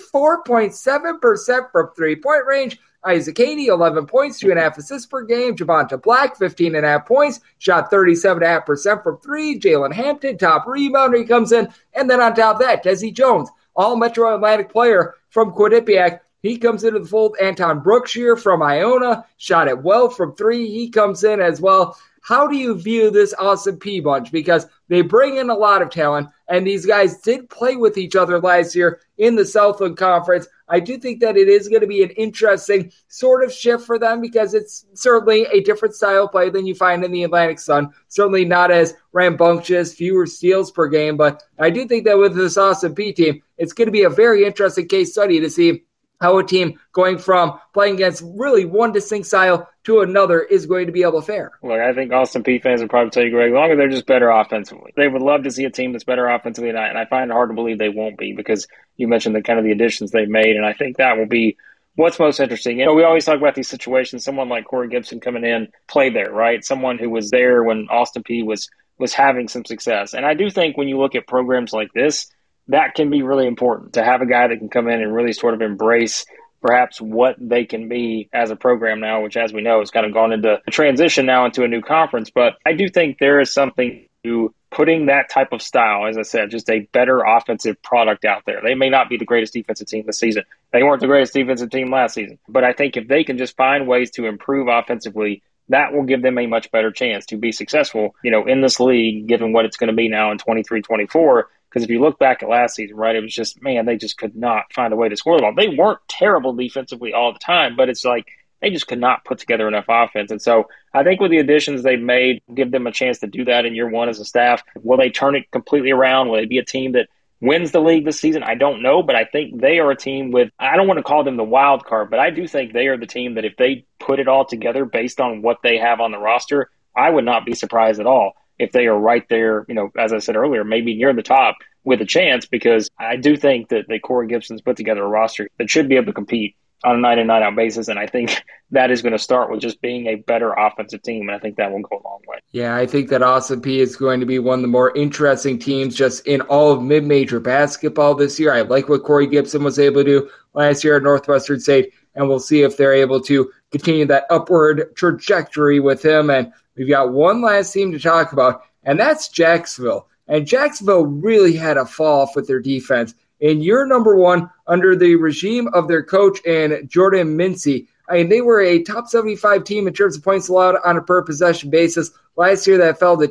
54.7% from three-point range. Isaac Haney, 11 points, 2.5 assists per game. Javonte Black, 15.5 points, shot 37.5% from 3. Jalen Hampton, top rebounder, he comes in. And then on top of that, Desi Jones, all-Metro Atlantic player from Quinnipiac. He comes into the fold. Anton Brookshire from Iona, shot it well from 3. He comes in as well. How do you view this Austin Peay bunch? Because they bring in a lot of talent, and these guys did play with each other last year in the Southland Conference. I do think that it is going to be an interesting sort of shift for them because it's certainly a different style of play than you find in the Atlantic Sun. Certainly not as rambunctious, fewer steals per game, but I do think that with this Austin Peay team, it's going to be a very interesting case study to see how a team going from playing against really one distinct style to another is going to be able to fare. Look, I think Austin Peay fans would probably tell you, Greg, as long as they're just better offensively. They would love to see a team that's better offensively, and I find it hard to believe they won't be because you mentioned the kind of the additions they've made, and I think that will be what's most interesting. We always talk about these situations, someone like Corey Gibson coming in, played there, right? Someone who was there when Austin Peay was having some success. And I do think when you look at programs like this, that can be really important to have a guy that can come in and really sort of embrace perhaps what they can be as a program now, which, as we know, has kind of gone into a transition now into a new conference. But I do think there is something to putting that type of style, as I said, just a better offensive product out there. They may not be the greatest defensive team this season. They weren't the greatest defensive team last season. But I think if they can just find ways to improve offensively, that will give them a much better chance to be successful, in this league, given what it's going to be now in 23-24. Because if you look back at last season, right, it was just, they just could not find a way to score the ball. They weren't terrible defensively all the time, but it's like they just could not put together enough offense. And so I think with the additions they've made, give them a chance to do that in year one as a staff. Will they turn it completely around? Will they be a team that wins the league this season? I don't know, but I think they are a team with, I don't want to call them the wild card, but I do think they are the team that if they put it all together based on what they have on the roster, I would not be surprised at all if they are right there, as I said earlier, maybe near the top with a chance, because I do think that Corey Gibson's put together a roster that should be able to compete on a night-in, night-out basis, and I think that is going to start with just being a better offensive team, and I think that will go a long way. Yeah, I think that Austin Peay is going to be one of the more interesting teams just in all of mid-major basketball this year. I like what Corey Gibson was able to do last year at Northwestern State, and we'll see if they're able to continue that upward trajectory with him. And we've got one last team to talk about, and that's Jacksonville. And Jacksonville really had a fall off with their defense. In year number one, under the regime of their coach and Jordan Mincy, they were a top 75 team in terms of points allowed on a per-possession basis. Last year, that fell to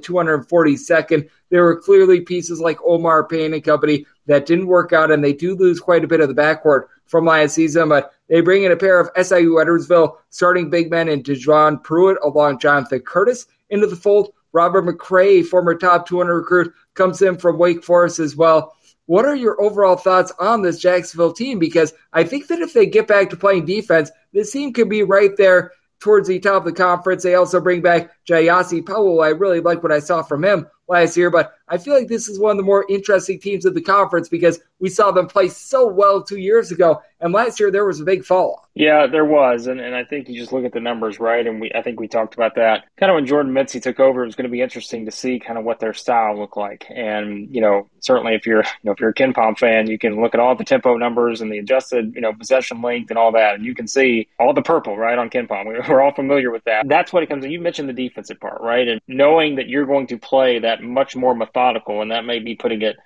242nd. There were clearly pieces like Omar Payne and company that didn't work out, and they do lose quite a bit of the backcourt from last season, but they bring in a pair of SIU Edwardsville starting big men in DeJuan Pruitt along Jonathan Curtis into the fold. Robert McRae, former top 200 recruit, comes in from Wake Forest as well. What are your overall thoughts on this Jacksonville team? Because I think that if they get back to playing defense, this team could be right there towards the top of the conference. They also bring back Jayasi Powell. I really like what I saw from him last year, but I feel like this is one of the more interesting teams of the conference because we saw them play so well 2 years ago, and last year there was a big fall off. Yeah, there was, and I think you just look at the numbers, right? And I think we talked about that. Kind of when Jordan Mincy took over, it was going to be interesting to see kind of what their style looked like. And, certainly if you're a KenPom fan, you can look at all the tempo numbers and the adjusted, possession length and all that, and you can see all the purple, right, on KenPom. We're all familiar with that. That's what it comes to. You mentioned the defensive part, right? And knowing that you're going to play that much more methodical, and that may be putting it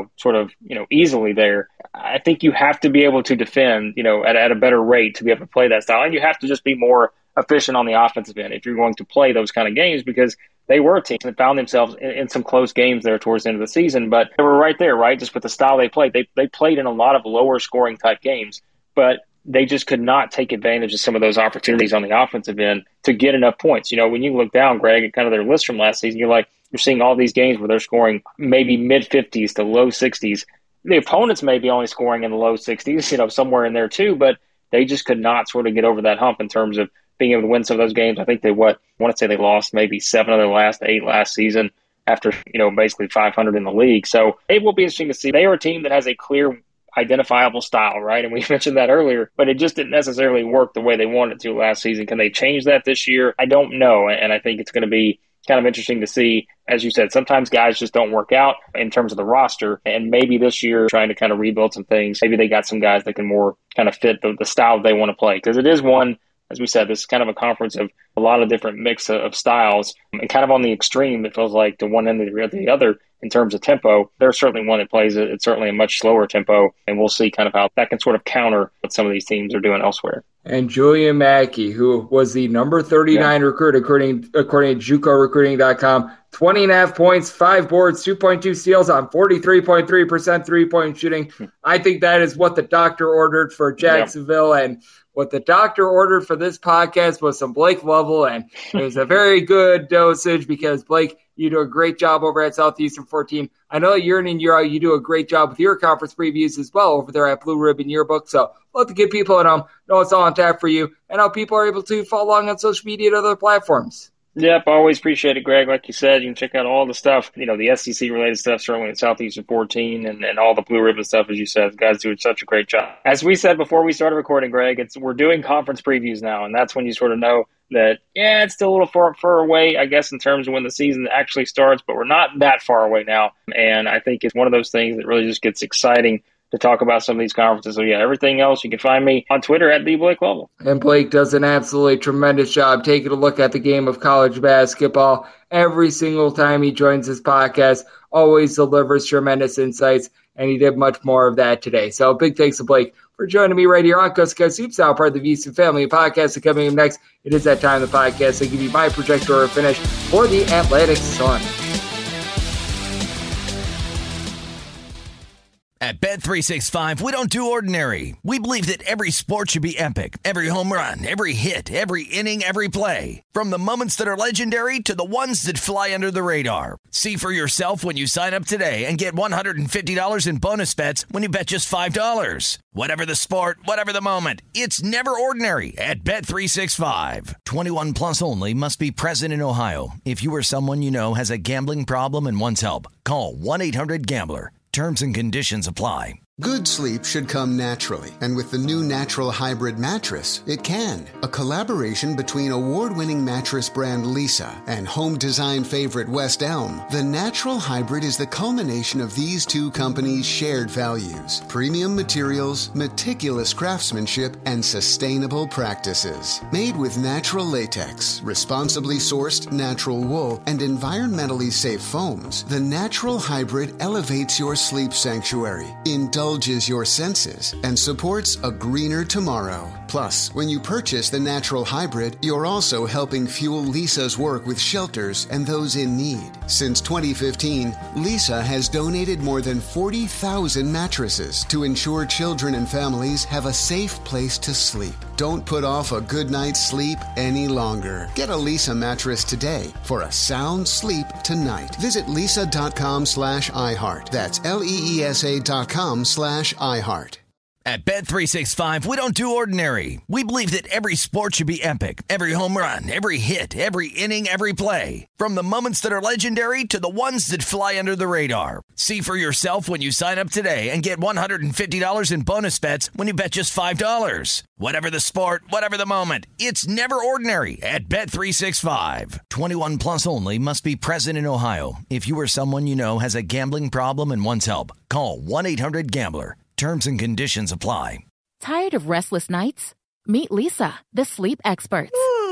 easily there. I think you have to be able to defend, at a better rate to be able to play that style. And you have to just be more efficient on the offensive end if you're going to play those kind of games, because they were a team that found themselves in some close games there towards the end of the season. But they were right there, right? Just with the style they played. They played in a lot of lower scoring type games, but they just could not take advantage of some of those opportunities on the offensive end to get enough points. When you look down, Greg, at kind of their list from last season, you're seeing all these games where they're scoring maybe mid-50s to low 60s. The opponents may be only scoring in the low 60s, somewhere in there too, but they just could not sort of get over that hump in terms of being able to win some of those games. I think they lost maybe 7 of their last 8 last season after, basically 500 in the league. So it will be interesting to see. They are a team that has a clear, identifiable style, right? And we mentioned that earlier, but it just didn't necessarily work the way they wanted it to last season. Can they change that this year? I don't know. And I think it's going to be kind of interesting to see. As you said, sometimes guys just don't work out in terms of the roster, and maybe this year trying to kind of rebuild some things, maybe they got some guys that can more kind of fit the style they want to play, because it is one, as we said, this is kind of a conference of a lot of different mix of styles, and kind of on the extreme, it feels like to one end or the other in terms of tempo. There's certainly one that plays it's certainly a much slower tempo, and we'll see kind of how that can sort of counter what some of these teams are doing elsewhere. And Julian Mackey, who was the number 39 recruit according to JUCOrecruiting.com, 20.5 points, 5 boards, 2.2 steals on 43.3% three-point shooting. I think that is what the doctor ordered for Jacksonville, and what the doctor ordered for this podcast was some Blake Lovell, and it was a very good dosage because, Blake, you do a great job over at Southeastern 14. I know year in and year out you do a great job with your conference previews as well over there at Blue Ribbon Yearbook. So love to get people at home know it's all on tap for you and how people are able to follow along on social media and other platforms. Yep, always appreciate it, Greg. Like you said, you can check out all the stuff, the SEC-related stuff, certainly at Southeastern 14, and all the Blue Ribbon stuff, as you said. The guys do such a great job. As we said before we started recording, Greg, we're doing conference previews now, and that's when you sort of know that, it's still a little far away, I guess, in terms of when the season actually starts, but we're not that far away now. And I think it's one of those things that really just gets exciting to talk about some of these conferences. So everything else, you can find me on Twitter at @TheBlakeLovell. And Blake does an absolutely tremendous job taking a look at the game of college basketball every single time he joins this podcast. Always delivers tremendous insights, and he did much more of that today. So big thanks to Blake for joining me right here on Coast to Coast Hoops, now part of the VSiN Family Podcast. And coming up next, it is that time of the podcast to give you my projector or finish for the Atlantic Sun. At Bet365, we don't do ordinary. We believe that every sport should be epic. Every home run, every hit, every inning, every play. From the moments that are legendary to the ones that fly under the radar. See for yourself when you sign up today and get $150 in bonus bets when you bet just $5. Whatever the sport, whatever the moment, it's never ordinary at Bet365. 21 plus only. Must be present in Ohio. If you or someone you know has a gambling problem and wants help, call 1-800-GAMBLER. Terms and conditions apply. Good sleep should come naturally, and with the new Natural Hybrid mattress, it can. A collaboration between award-winning mattress brand Leesa and home design favorite West Elm, the Natural Hybrid is the culmination of these two companies' shared values: premium materials, meticulous craftsmanship, and sustainable practices. Made with natural latex, responsibly sourced natural wool, and environmentally safe foams, the Natural Hybrid elevates your sleep sanctuary, indulges your senses, and supports a greener tomorrow. Plus, when you purchase the Natural Hybrid, you're also helping fuel Leesa's work with shelters and those in need. Since 2015, Leesa has donated more than 40,000 mattresses to ensure children and families have a safe place to sleep. Don't put off a good night's sleep any longer. Get a Leesa mattress today for a sound sleep tonight. Visit Leesa.com/iHeart. That's LEESA.com/iHeart. At Bet365, we don't do ordinary. We believe that every sport should be epic. Every home run, every hit, every inning, every play. From the moments that are legendary to the ones that fly under the radar. See for yourself when you sign up today and get $150 in bonus bets when you bet just $5. Whatever the sport, whatever the moment, it's never ordinary at Bet365. 21 plus only. Must be present in Ohio. If you or someone you know has a gambling problem and wants help, call 1-800-GAMBLER. Terms and conditions apply. Tired of restless nights? Meet Leesa, the sleep experts.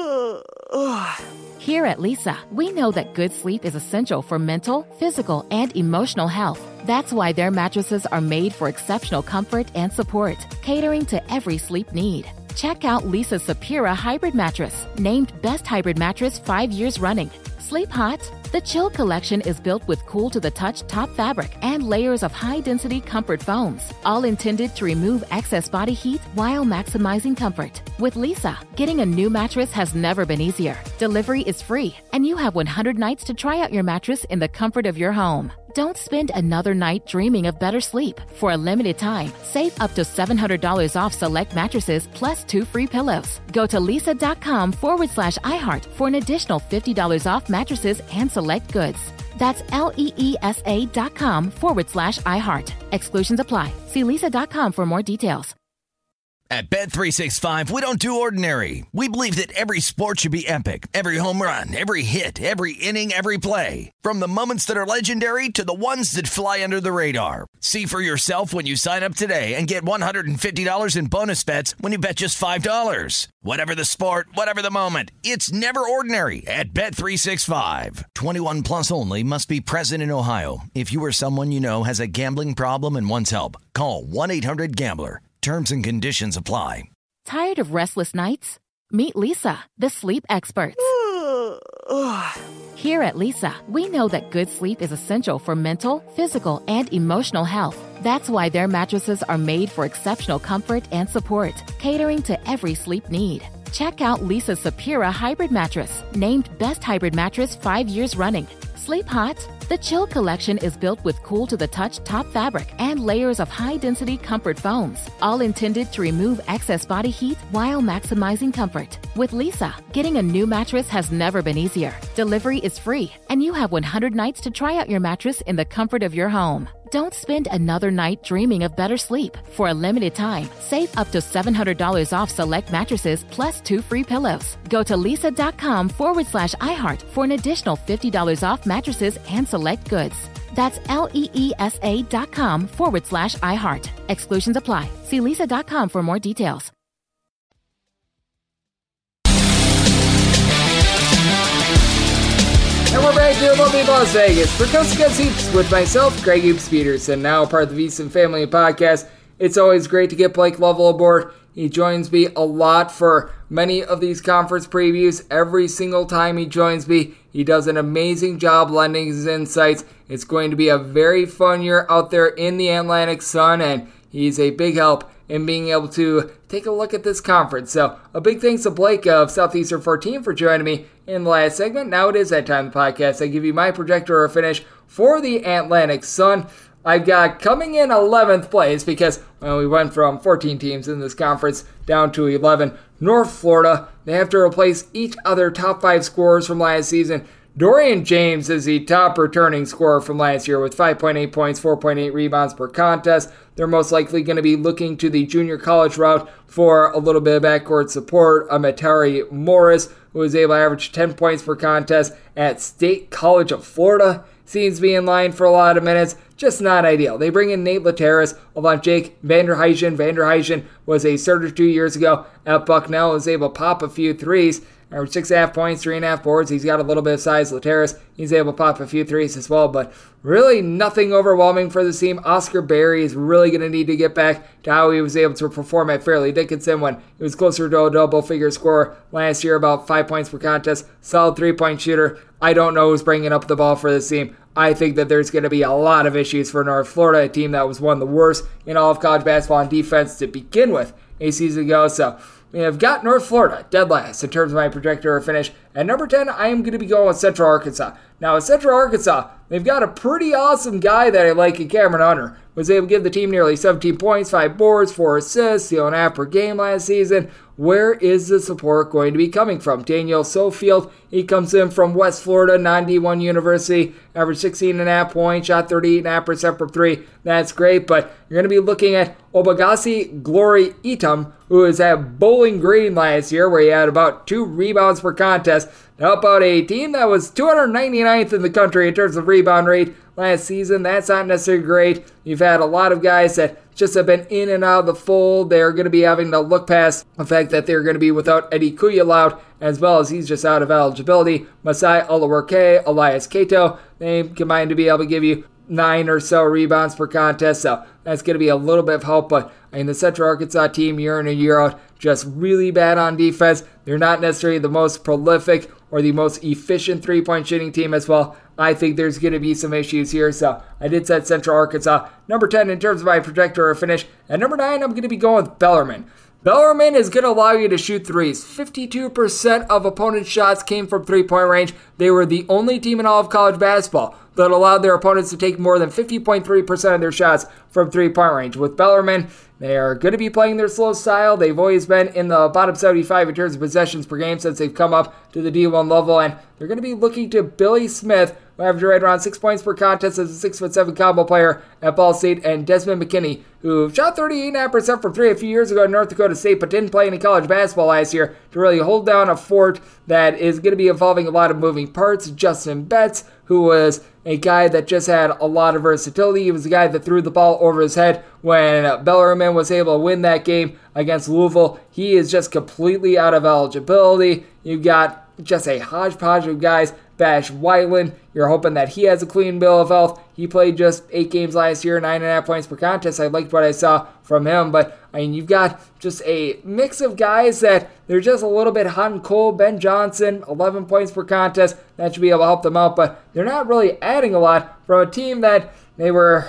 Here at Leesa, we know that good sleep is essential for mental, physical, and emotional health. That's why their mattresses are made for exceptional comfort and support, catering to every sleep need. Check out Leesa's Sapira Hybrid Mattress, named Best Hybrid Mattress 5 years running. Sleep hot? The Chill Collection is built with cool-to-the-touch top fabric and layers of high-density comfort foams, all intended to remove excess body heat while maximizing comfort. With Leesa, getting a new mattress has never been easier. Delivery is free, and you have 100 nights to try out your mattress in the comfort of your home. Don't spend another night dreaming of better sleep. For a limited time, save up to $700 off select mattresses plus 2 free pillows. Go to leesa.com/iHeart for an additional $50 off mattresses and select goods. That's leesa.com/iHeart. Exclusions apply. See leesa.com for more details. At Bet365, we don't do ordinary. We believe that every sport should be epic. Every home run, every hit, every inning, every play. From the moments that are legendary to the ones that fly under the radar. See for yourself when you sign up today and get $150 in bonus bets when you bet just $5. Whatever the sport, whatever the moment, it's never ordinary at Bet365. 21 plus only. Must be present in Ohio. If you or someone you know has a gambling problem and wants help, call 1-800-GAMBLER. Terms and conditions apply. Tired of restless nights? Meet Leesa, the sleep experts. Here at Leesa, we know that good sleep is essential for mental, physical, and emotional health. That's why their mattresses are made for exceptional comfort and support, catering to every sleep need. Check out Leesa's Sapira Hybrid Mattress, named Best Hybrid Mattress 5 years running. Sleep hot? The Chill Collection is built with cool-to-the-touch top fabric and layers of high-density comfort foams, all intended to remove excess body heat while maximizing comfort. With Leesa, getting a new mattress has never been easier. Delivery is free, and you have 100 nights to try out your mattress in the comfort of your home. Don't spend another night dreaming of better sleep. For a limited time, save up to $700 off select mattresses plus 2 free pillows. Go to leesa.com/iHeart for an additional $50 off mattresses and select goods. That's leesa.com/iHeart. Exclusions apply. See leesa.com for more details. And we're back here in lovely Las Vegas for Coast to Coast Hoops with myself, Greg Hoops Peterson, now part of the VSiN Family Podcast. It's always great to get Blake Lovell aboard. He joins me a lot for many of these conference previews. Every single time he joins me, he does an amazing job lending his insights. It's going to be a very fun year out there in the Atlantic Sun, and he's a big help in being able to take a look at this conference. So a big thanks to Blake of Southeastern 14 for joining me in the last segment. Now it is that time of the podcast. I give you my projector or finish for the Atlantic Sun. I've got coming in 11th place because we went from 14 teams in this conference down to 11. North Florida, they have to replace each other top 5 scorers from last season. Dorian James is the top returning scorer from last year with 5.8 points, 4.8 rebounds per contest. They're most likely going to be looking to the junior college route for a little bit of backcourt support. Amatari Morris, who was able to average 10 points per contest at State College of Florida, seems to be in line for a lot of minutes. Just not ideal. They bring in Nate Lateras along Jake Vanderheijden. Vanderheijden was a starter 2 years ago at Bucknell, was able to pop a few threes. Averaged 6.5 points, 3.5 boards. He's got a little bit of size. Lateras, he's able to pop a few threes as well, but really nothing overwhelming for the team. Oscar Berry is really going to need to get back to how he was able to perform at Fairleigh Dickinson when he was closer to a double-figure scorer last year, about 5 points per contest. Solid three-point shooter. I don't know who's bringing up the ball for this team. I think that there's going to be a lot of issues for North Florida, a team that was one of the worst in all of college basketball on defense to begin with a season ago. So we have got North Florida dead last in terms of my projector or finish. At number 10, I am going to be going with Central Arkansas. Now, at Central Arkansas, they've got a pretty awesome guy that I like in Cameron Hunter. Was able to give the team nearly 17 points, 5 boards, 4 assists, 2.5 per game last season. Where is the support going to be coming from? Daniel Sofield, he comes in from West Florida, non-D1 University, averaged 16.5 points, shot 38.5% from 3. That's great, but you're going to be looking at Obagasi Glory Itam, who was at Bowling Green last year, where he had about 2 rebounds per contest, to help out a team that was 299th in the country in terms of rebound rate last season. That's not necessarily great. You've had a lot of guys that just have been in and out of the fold. They're going to be having to look past the fact that they're going to be without Eddie Kuyalaut, as well as he's just out of eligibility. Masai Olaworke, Elias Kato, they combined to be able to give you 9 or so rebounds per contest, so that's going to be a little bit of help. But the Central Arkansas team, year in and year out, just really bad on defense. They're not necessarily the most prolific or the most efficient three-point shooting team as well. I think there's going to be some issues here, so I did set Central Arkansas number 10 in terms of my projector or finish. At number 9, I'm going to be going with Bellarmine. Bellarmine is going to allow you to shoot threes. 52% of opponents' shots came from three-point range. They were the only team in all of college basketball that allowed their opponents to take more than 50.3% of their shots from three-point range. With Bellarmine, they are going to be playing their slow style. They've always been in the bottom 75 in terms of possessions per game since they've come up to the D1 level, and they're going to be looking to Billy Smith, who averaged right around 6 points per contest as a 6'7" combo player at Ball State, and Desmond McKinney, who shot 38.5% from 3 a few years ago at North Dakota State, but didn't play any college basketball last year, to really hold down a fort that is going to be involving a lot of moving parts. Justin Betts, who was a guy that just had a lot of versatility. He was the guy that threw the ball over his head when Bellarmine was able to win that game against Louisville. He is just completely out of eligibility. You've got just a hodgepodge of guys. Bash Whiteland, you're hoping that he has a clean bill of health. He played just 8 games last year, 9.5 points per contest. I liked what I saw from him, but you've got just a mix of guys that they're just a little bit hot and cold. Ben Johnson, 11 points per contest. That should be able to help them out, but they're not really adding a lot from a team that they were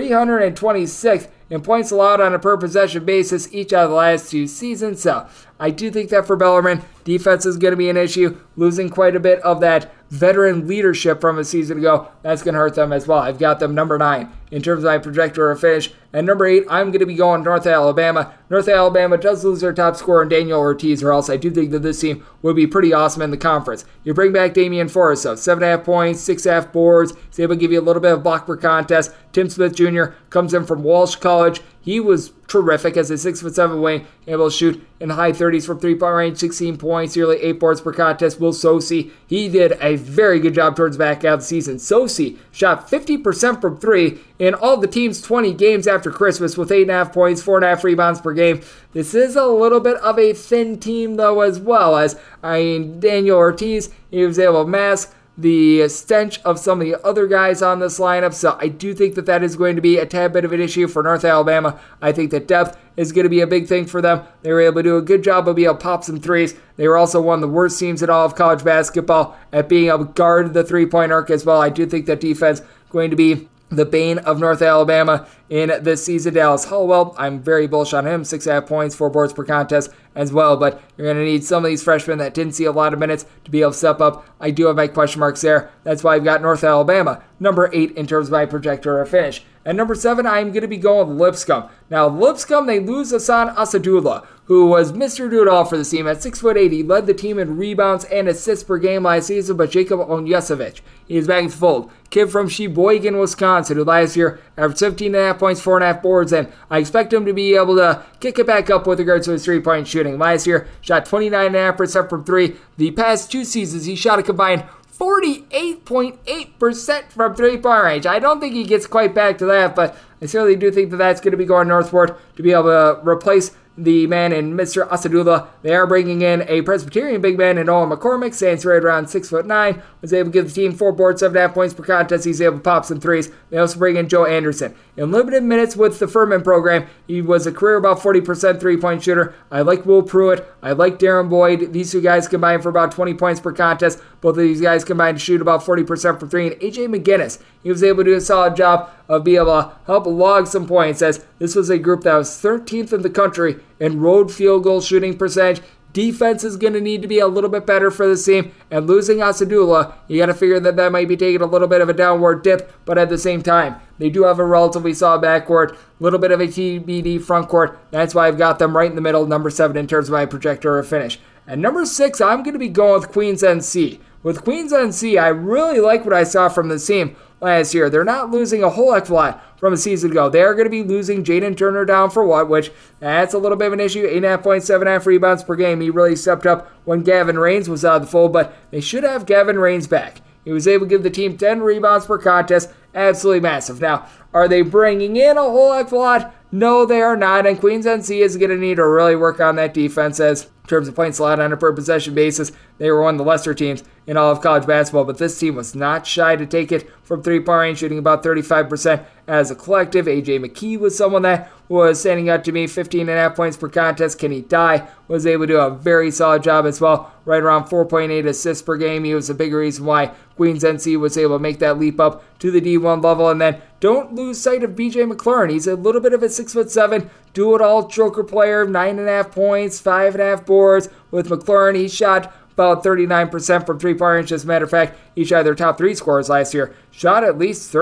326th in points allowed on a per possession basis each out of the last 2 seasons. So I do think that for Bellarmine, defense is going to be an issue. Losing quite a bit of that veteran leadership from a season ago, that's going to hurt them as well. I've got them number 9 in terms of my projector or finish. And number 8, I'm going to be going North Alabama. North Alabama does lose their top scorer in Daniel Ortiz, or else I do think that this team would be pretty awesome in the conference. You bring back Damian Forrest, so 7.5 points, 6.5 boards. He's able to give you a little bit of block per contest. Tim Smith Jr. comes in from Walsh College. He was terrific as a 6'7" wing, able to shoot in the high 30s from three-point range, 16 points, nearly 8 boards per contest. Will Sosi, he did a very good job towards the back half of the season. Sosi shot 50% from 3 in all the team's 20 games after Christmas with 8.5 points, 4.5 rebounds per game. This is a little bit of a thin team, though, as well as Daniel Ortiz, he was able to mask the stench of some of the other guys on this lineup, so I do think that that is going to be a tad bit of an issue for North Alabama. I think that depth is going to be a big thing for them. They were able to do a good job of being able to pop some threes. They were also one of the worst teams in all of college basketball at being able to guard the three-point arc as well. I do think that defense is going to be the bane of North Alabama in this season. Dallas Hollowell, I'm very bullish on him. 6.5 points, 4 boards per contest as well, but you're going to need some of these freshmen that didn't see a lot of minutes to be able to step up. I do have my question marks there. That's why I've got North Alabama number 8 in terms of my projector or finish. At number 7, I'm going to be going with Lipscomb. Now, Lipscomb, they lose Hassan Asadullah, who was Mr. Do-It-All for the team. At 6'8", he led the team in rebounds and assists per game last season, but Jacob Onyesovic, he is back in the fold. Kid from Sheboygan, Wisconsin, who last year averaged 17.5 points, 4.5 boards, and I expect him to be able to kick it back up with regards to his three-point shooting. Last year, shot 29.5% from 3. The past 2 seasons, he shot a combined 48.8% from three-point range. I don't think he gets quite back to that, but I certainly do think that that's going to be going northward to be able to replace the man in Mr. Asadullah. They are bringing in a Presbyterian big man in Owen McCormick, stands right around 6'9", was able to give the team 4 boards, 7.5 points per contest. He's able to pop some threes. They also bring in Joe Anderson. In limited minutes with the Furman program, he was a career about 40% three-point shooter. I like Will Pruitt. I like Darren Boyd. These 2 guys combined for about 20 points per contest. Both of these guys combined to shoot about 40% from 3. And A.J. McGinnis, he was able to do a solid job of being able to help log some points, as this was a group that was 13th in the country in road field goal shooting percentage. Defense is going to need to be a little bit better for this team, and losing Asadula, you got to figure that might be taking a little bit of a downward dip, but at the same time, they do have a relatively solid backcourt, a little bit of a TBD frontcourt. That's why I've got them right in the middle, number 7 in terms of my projector or finish. And number 6, I'm going to be going with Queens NC. With Queens NC, I really like what I saw from the team last year. They're not losing a whole heck of a lot from a season ago. They are going to be losing Jaden Turner down for what, which that's a little bit of an issue. 8.5 points, 7.5 rebounds per game. He really stepped up when Gavin Rains was out of the fold, but they should have Gavin Rains back. He was able to give the team 10 rebounds per contest. Absolutely massive. Now, are they bringing in a whole heck of a lot? No, they are not, and Queens NC is going to need to really work on that defense as in terms of points allowed on a per-possession basis. They were one of the lesser teams in all of college basketball, but this team was not shy to take it from three-point range, shooting about 35% as a collective. A.J. McKee was someone that was standing out to me, 15.5 points per contest. Kenny Dye was able to do a very solid job as well, right around 4.8 assists per game. He was a big reason why Queens NC was able to make that leap up to the D1 level. And then don't lose sight of B.J. McLaurin. He's a little bit of a 6'7", do-it-all joker player, 9.5 points, 5.5 boards. With McLaurin, he shot about 39% from three-point range. As a matter of fact, each of their top 3 scorers last year shot at least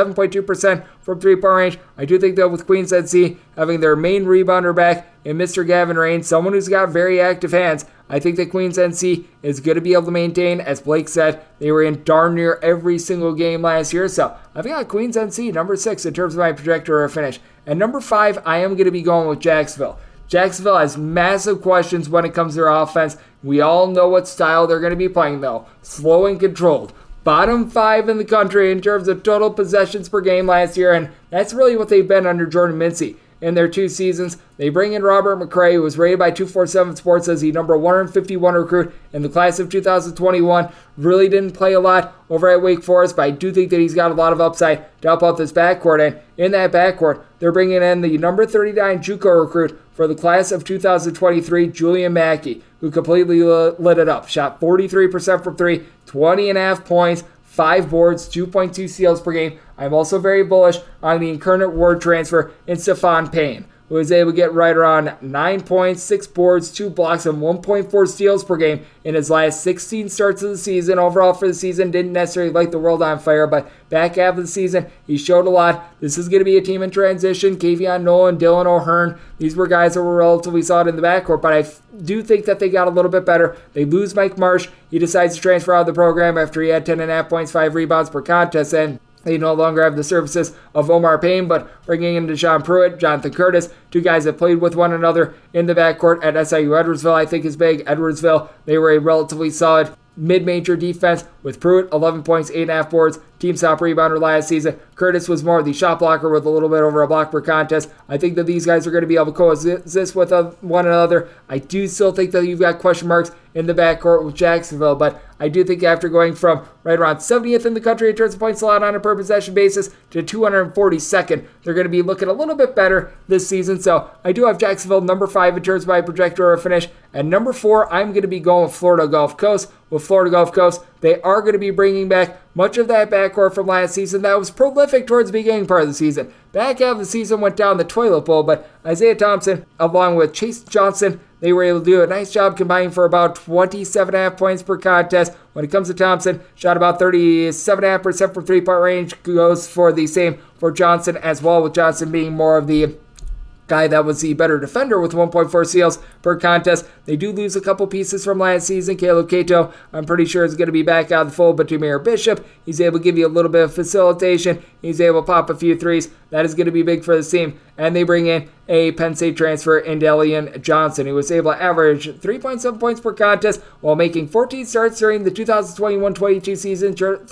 37.2% from three-point range. I do think that with Queens NC having their main rebounder back in Mr. Gavin Rains, someone who's got very active hands, I think that Queens NC is going to be able to maintain. As Blake said, they were in darn near every single game last year. So I've got Queens NC number 6 in terms of my projector or finish. And number 5, I am going to be going with Jacksonville. Jacksonville has massive questions when it comes to their offense. We all know what style they're going to be playing, though. Slow and controlled. Bottom 5 in the country in terms of total possessions per game last year, and that's really what they've been under Jordan Mincy. In their 2 seasons, they bring in Robert McRae, who was rated by 247 Sports as the number 151 recruit in the class of 2021. Really didn't play a lot over at Wake Forest, but I do think that he's got a lot of upside to help out this backcourt. And in that backcourt, they're bringing in the number 39 JUCO recruit for the class of 2023, Julian Mackey, who completely lit it up. Shot 43% from 3, 20.5 points, 5 boards, 2.2 steals per game. I'm also very bullish on the Incarnate Word transfer in Stephon Payne, who was able to get right around 9 points, 6 boards, 2 blocks, and 1.4 steals per game in his last 16 starts of the season. Overall for the season, didn't necessarily light the world on fire, but back half of the season, he showed a lot. This is going to be a team in transition. Kavion Nolan, Dylan O'Hearn, these were guys that were relatively solid in the backcourt, but I do think that they got a little bit better. They lose Mike Marsh. He decides to transfer out of the program after he had 10.5 points, 5 rebounds per contest, and they no longer have the services of Omar Payne, but bringing in Deshaun Pruitt, Jonathan Curtis, 2 guys that played with one another in the backcourt at SIU Edwardsville, I think is big. Edwardsville, they were a relatively solid mid-major defense with Pruitt, 11 points, 8.5 boards, team top rebounder last season. Curtis was more of the shot blocker with a little bit over a block per contest. I think that these guys are going to be able to coexist with one another. I do still think that you've got question marks in the backcourt with Jacksonville, but I do think after going from right around 70th in the country in terms of points allowed on a per possession basis to 242nd, they're going to be looking a little bit better this season. So I do have Jacksonville number 5 in terms of my projector or finish. And number 4, I'm going to be going with Florida Gulf Coast. With Florida Gulf Coast, they are going to be bringing back much of that backcourt from last season that was prolific towards the beginning part of the season. Back half of the season went down the toilet bowl, but Isaiah Thompson, along with Chase Johnson, they were able to do a nice job combining for about 27.5 points per contest. When it comes to Thompson, shot about 37.5% from three-point range. Goes for the same for Johnson as well, with Johnson being more of the guy that was the better defender with 1.4 steals per contest. They do lose a couple pieces from last season. Caleb Cato, I'm pretty sure, is going to be back out of the fold, but Jameer Bishop, he's able to give you a little bit of facilitation. He's able to pop a few threes. That is going to be big for the team. And they bring in a Penn State transfer in Delian Johnson, who was able to average 3.7 points per contest while making 14 starts during the 2021-22 season,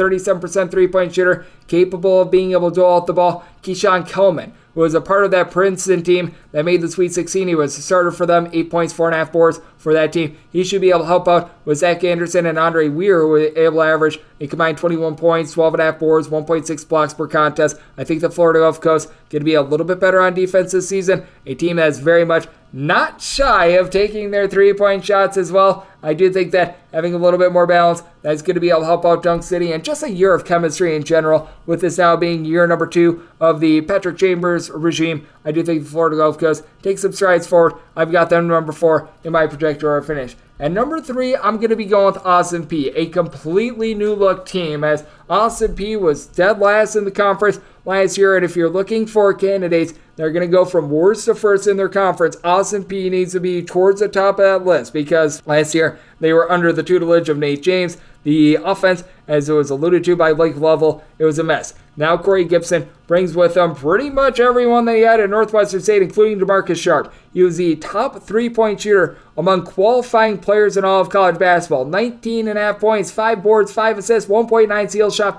37% three-point shooter, capable of being able to dole out the ball. Keyshawn Kelman, who was a part of that Princeton team that made the Sweet 16. He was a starter for them, 8 points, 4.5 boards for that team. He should be able to help out with Zach Anderson and Andre Weir, who were able to average a combined 21 points, 12.5 boards, 1.6 blocks per contest. I think the Florida Gulf Coast going to be a little bit better on defense this season. A team that has very much not shy of taking their three-point shots as well. I do think that having a little bit more balance, that's going to be able to help out Dunk City, and just a year of chemistry in general, with this now being year number 2 of the Patrick Chambers regime. I do think the Florida Gulf Coast takes some strides forward. I've got them number 4 in my projector finish. And number 3, I'm going to be going with Austin Peay, a completely new look team, as Austin Peay was dead last in the conference last year, and if you're looking for candidates, they're going to go from worst to first in their conference. Austin Peay needs to be towards the top of that list because last year they were under the tutelage of Nate James. The offense, as it was alluded to by Blake Lovell, it was a mess. Now Corey Gibson brings with him pretty much everyone that he had at Northwestern State, including DeMarcus Sharp. He was the top three-point shooter among qualifying players in all of college basketball. 19.5 points, 5 boards, 5 assists, 1.9 steals, shot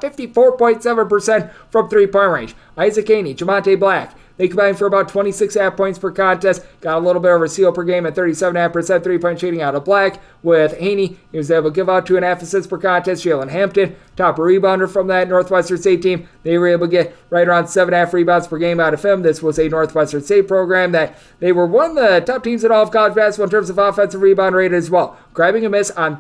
54.7% from three-point range. Isaac Haney, Jamonte Black, they combined for about 26.5 points per contest. Got a little bit over a steal per game at 37.5% three-point shooting out of Black. With Haney, he was able to give out 2.5 assists per contest. Jalen Hampton, top rebounder from that Northwestern State team. They were able to get right around 7.5 rebounds per game out of him. This was a Northwestern State program that they were one of the top teams in all of college basketball in terms of offensive rebound rate as well. Grabbing a miss on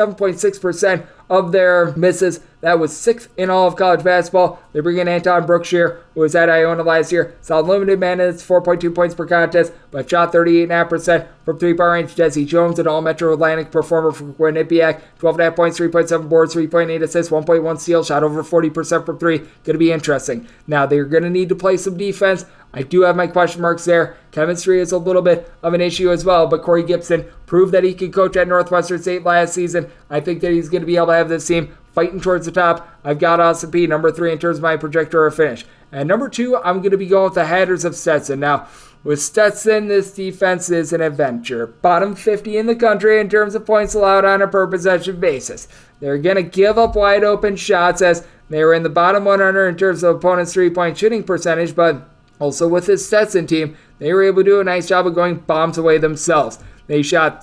37.6% of their misses. That was 6th in all of college basketball. They bring in Anton Brookshire, who was at Iona last year. Saw limited minutes, 4.2 points per contest, but shot 38.5% from three-point range. Desi Jones, an all-Metro Atlantic performer from Quinnipiac, 12.5 points, 3.7 boards, 3.8 assists, 1.1 steals, shot over 40% from three. Going to be interesting. Now, they're going to need to play some defense. I do have my question marks there. Chemistry is a little bit of an issue as well, but Corey Gibson proved that he could coach at Northwestern State last season. I think that he's going to be able to have this team fighting towards the top. I've got Austin Peay, number 3 in terms of my projector or finish. And number 2, I'm going to be going with the Hatters of Stetson. Now, with Stetson, this defense is an adventure. Bottom 50 in the country in terms of points allowed on a per-possession basis. They're going to give up wide open shots as they were in the bottom 100 in terms of opponents' three-point shooting percentage, but also with this Stetson team, they were able to do a nice job of going bombs away themselves. They shot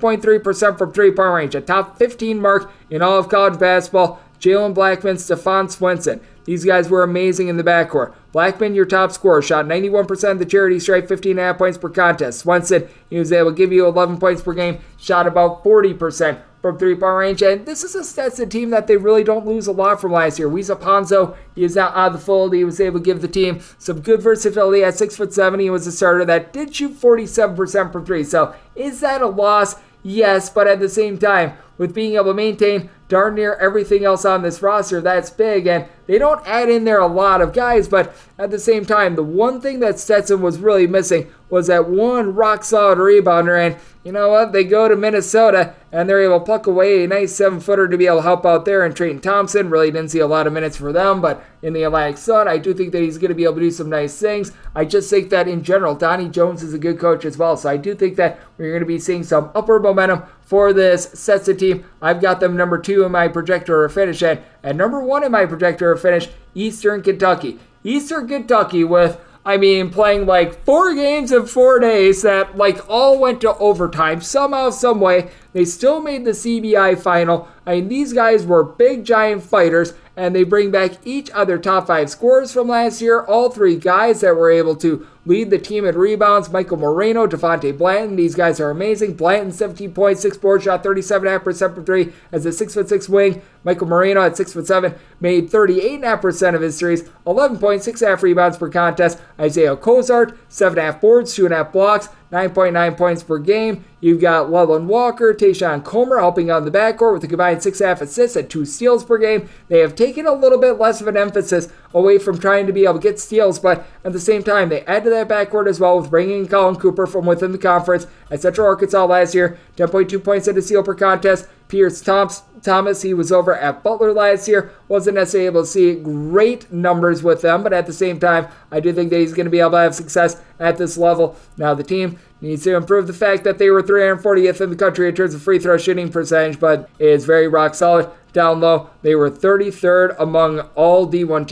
38.3% from three-point range, a top 15 mark in all of college basketball. Jalen Blackman, Stefan Swenson. These guys were amazing in the backcourt. Blackman, your top scorer, shot 91% of the charity stripe, 15.5 points per contest. Swenson, he was able to give you 11 points per game, shot about 40% from three-point range. And this is a Stetson team that they really don't lose a lot from last year. Wiesa Ponzo, he is now out of the fold. He was able to give the team some good versatility. At 6'7", he was a starter that did shoot 47% from three. So is that a loss? Yes, but at the same time, with being able to maintain darn near everything else on this roster, that's big, and they don't add in there a lot of guys, but at the same time, the one thing that Stetson was really missing was that one rock-solid rebounder, and you know what? They go to Minnesota, and they're able to pluck away a nice 7-footer to be able to help out there, and Trayton Thompson really didn't see a lot of minutes for them, but in the Atlantic Sun, I do think that he's going to be able to do some nice things. I just think that in general, Donnie Jones is a good coach as well, so I do think that we're going to be seeing some upward momentum for this Stetson team. I've got them number 2 in my projector or finish, and at number 1 in my projector or finish, Eastern Kentucky. Eastern Kentucky with, playing like 4 games in 4 days that all went to overtime. Somehow, some way, they still made the CBI final. These guys were big, giant fighters, and they bring back each other top 5 scorers from last year. All 3 guys that were able to lead the team in rebounds. Michael Moreno, Devontae Blanton. These guys are amazing. Blanton, 17 points, 6 boards, shot 37.5% from 3 as a 6'6" wing. Michael Moreno at 6'7", made 38.5% of his threes. 11 points, 6.5 rebounds per contest. Isaiah Cozart, 7.5 boards, 2.5 blocks. 9.9 points per game. You've got Leland Walker, Tayshawn Comer helping out in the backcourt with a combined 6.5 assists and 2 steals per game. They have taken a little bit less of an emphasis away from trying to be able to get steals, but at the same time, they add to that backcourt as well with bringing in Colin Cooper from within the conference. At Central Arkansas last year, 10.2 points and a steal per contest. Pierce Thomas, he was over at Butler last year. Wasn't necessarily able to see great numbers with them, but at the same time, I do think that he's going to be able to have success at this level. Now, the team needs to improve the fact that they were 340th in the country in terms of free throw shooting percentage, but it is very rock solid. Down low, they were 33rd among all D1 teams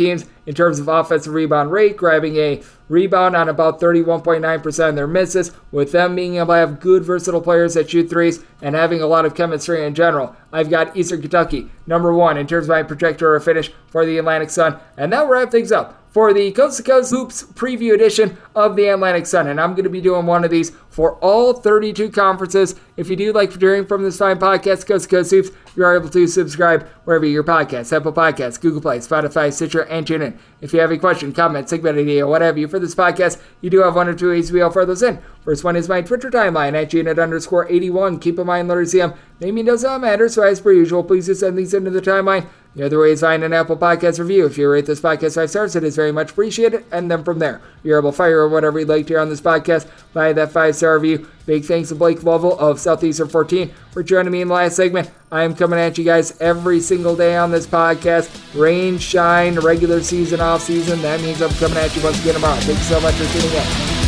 in terms of offensive rebound rate, grabbing a rebound on about 31.9% of their misses, with them being able to have good, versatile players that shoot threes and having a lot of chemistry in general. I've got Eastern Kentucky, number 1 in terms of my projector finish for the Atlantic Sun. And that will wrap things up for the Coast to Coast Hoops preview edition of the Atlantic Sun. And I'm going to be doing one of these for all 32 conferences. If you do like hearing from this fine podcast, Coast to Coast Hoops, you are able to subscribe wherever your podcasts, Apple Podcasts, Google Play, Spotify, Stitcher, and TuneIn. If you have a question, comment, segment idea, what have you for this podcast, you do have one or two ways we offer those in. First one is my Twitter timeline at @GNet_81. Keep in mind, letters CM. Naming does not matter, so as per usual, please just send these into the timeline. The other way is find an Apple Podcast review. If you rate this podcast 5 stars, it is very much appreciated. And then from there, you're able to fire whatever you'd like to hear on this podcast by that 5-star review. Big thanks to Blake Lovell of Southeastern 14 for joining me in the last segment. I am coming at you guys every single day on this podcast. Rain, shine, regular season, off season. That means I'm coming at you once again tomorrow. Thank you so much for tuning in.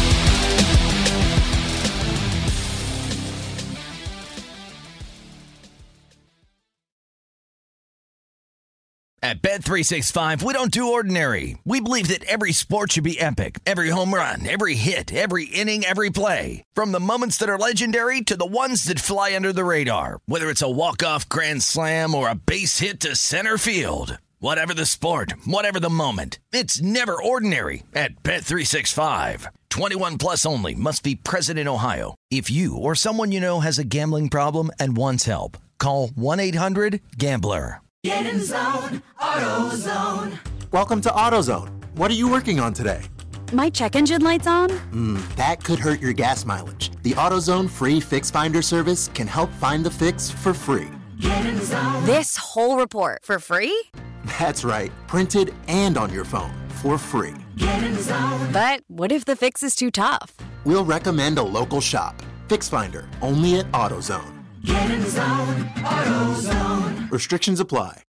At Bet365, we don't do ordinary. We believe that every sport should be epic. Every home run, every hit, every inning, every play. From the moments that are legendary to the ones that fly under the radar. Whether it's a walk-off grand slam or a base hit to center field. Whatever the sport, whatever the moment. It's never ordinary at Bet365. 21 plus only. Must be present in Ohio. If you or someone you know has a gambling problem and wants help, call 1-800-GAMBLER. Get in zone, AutoZone. Welcome to AutoZone. What are you working on today? My check engine light's on? That could hurt your gas mileage. The AutoZone free Fix Finder service can help find the fix for free. Get in zone. This whole report for free? That's right. Printed and on your phone for free. Get in zone. But what if the fix is too tough? We'll recommend a local shop. Fix Finder, only at AutoZone. Get in zone, AutoZone. Restrictions apply.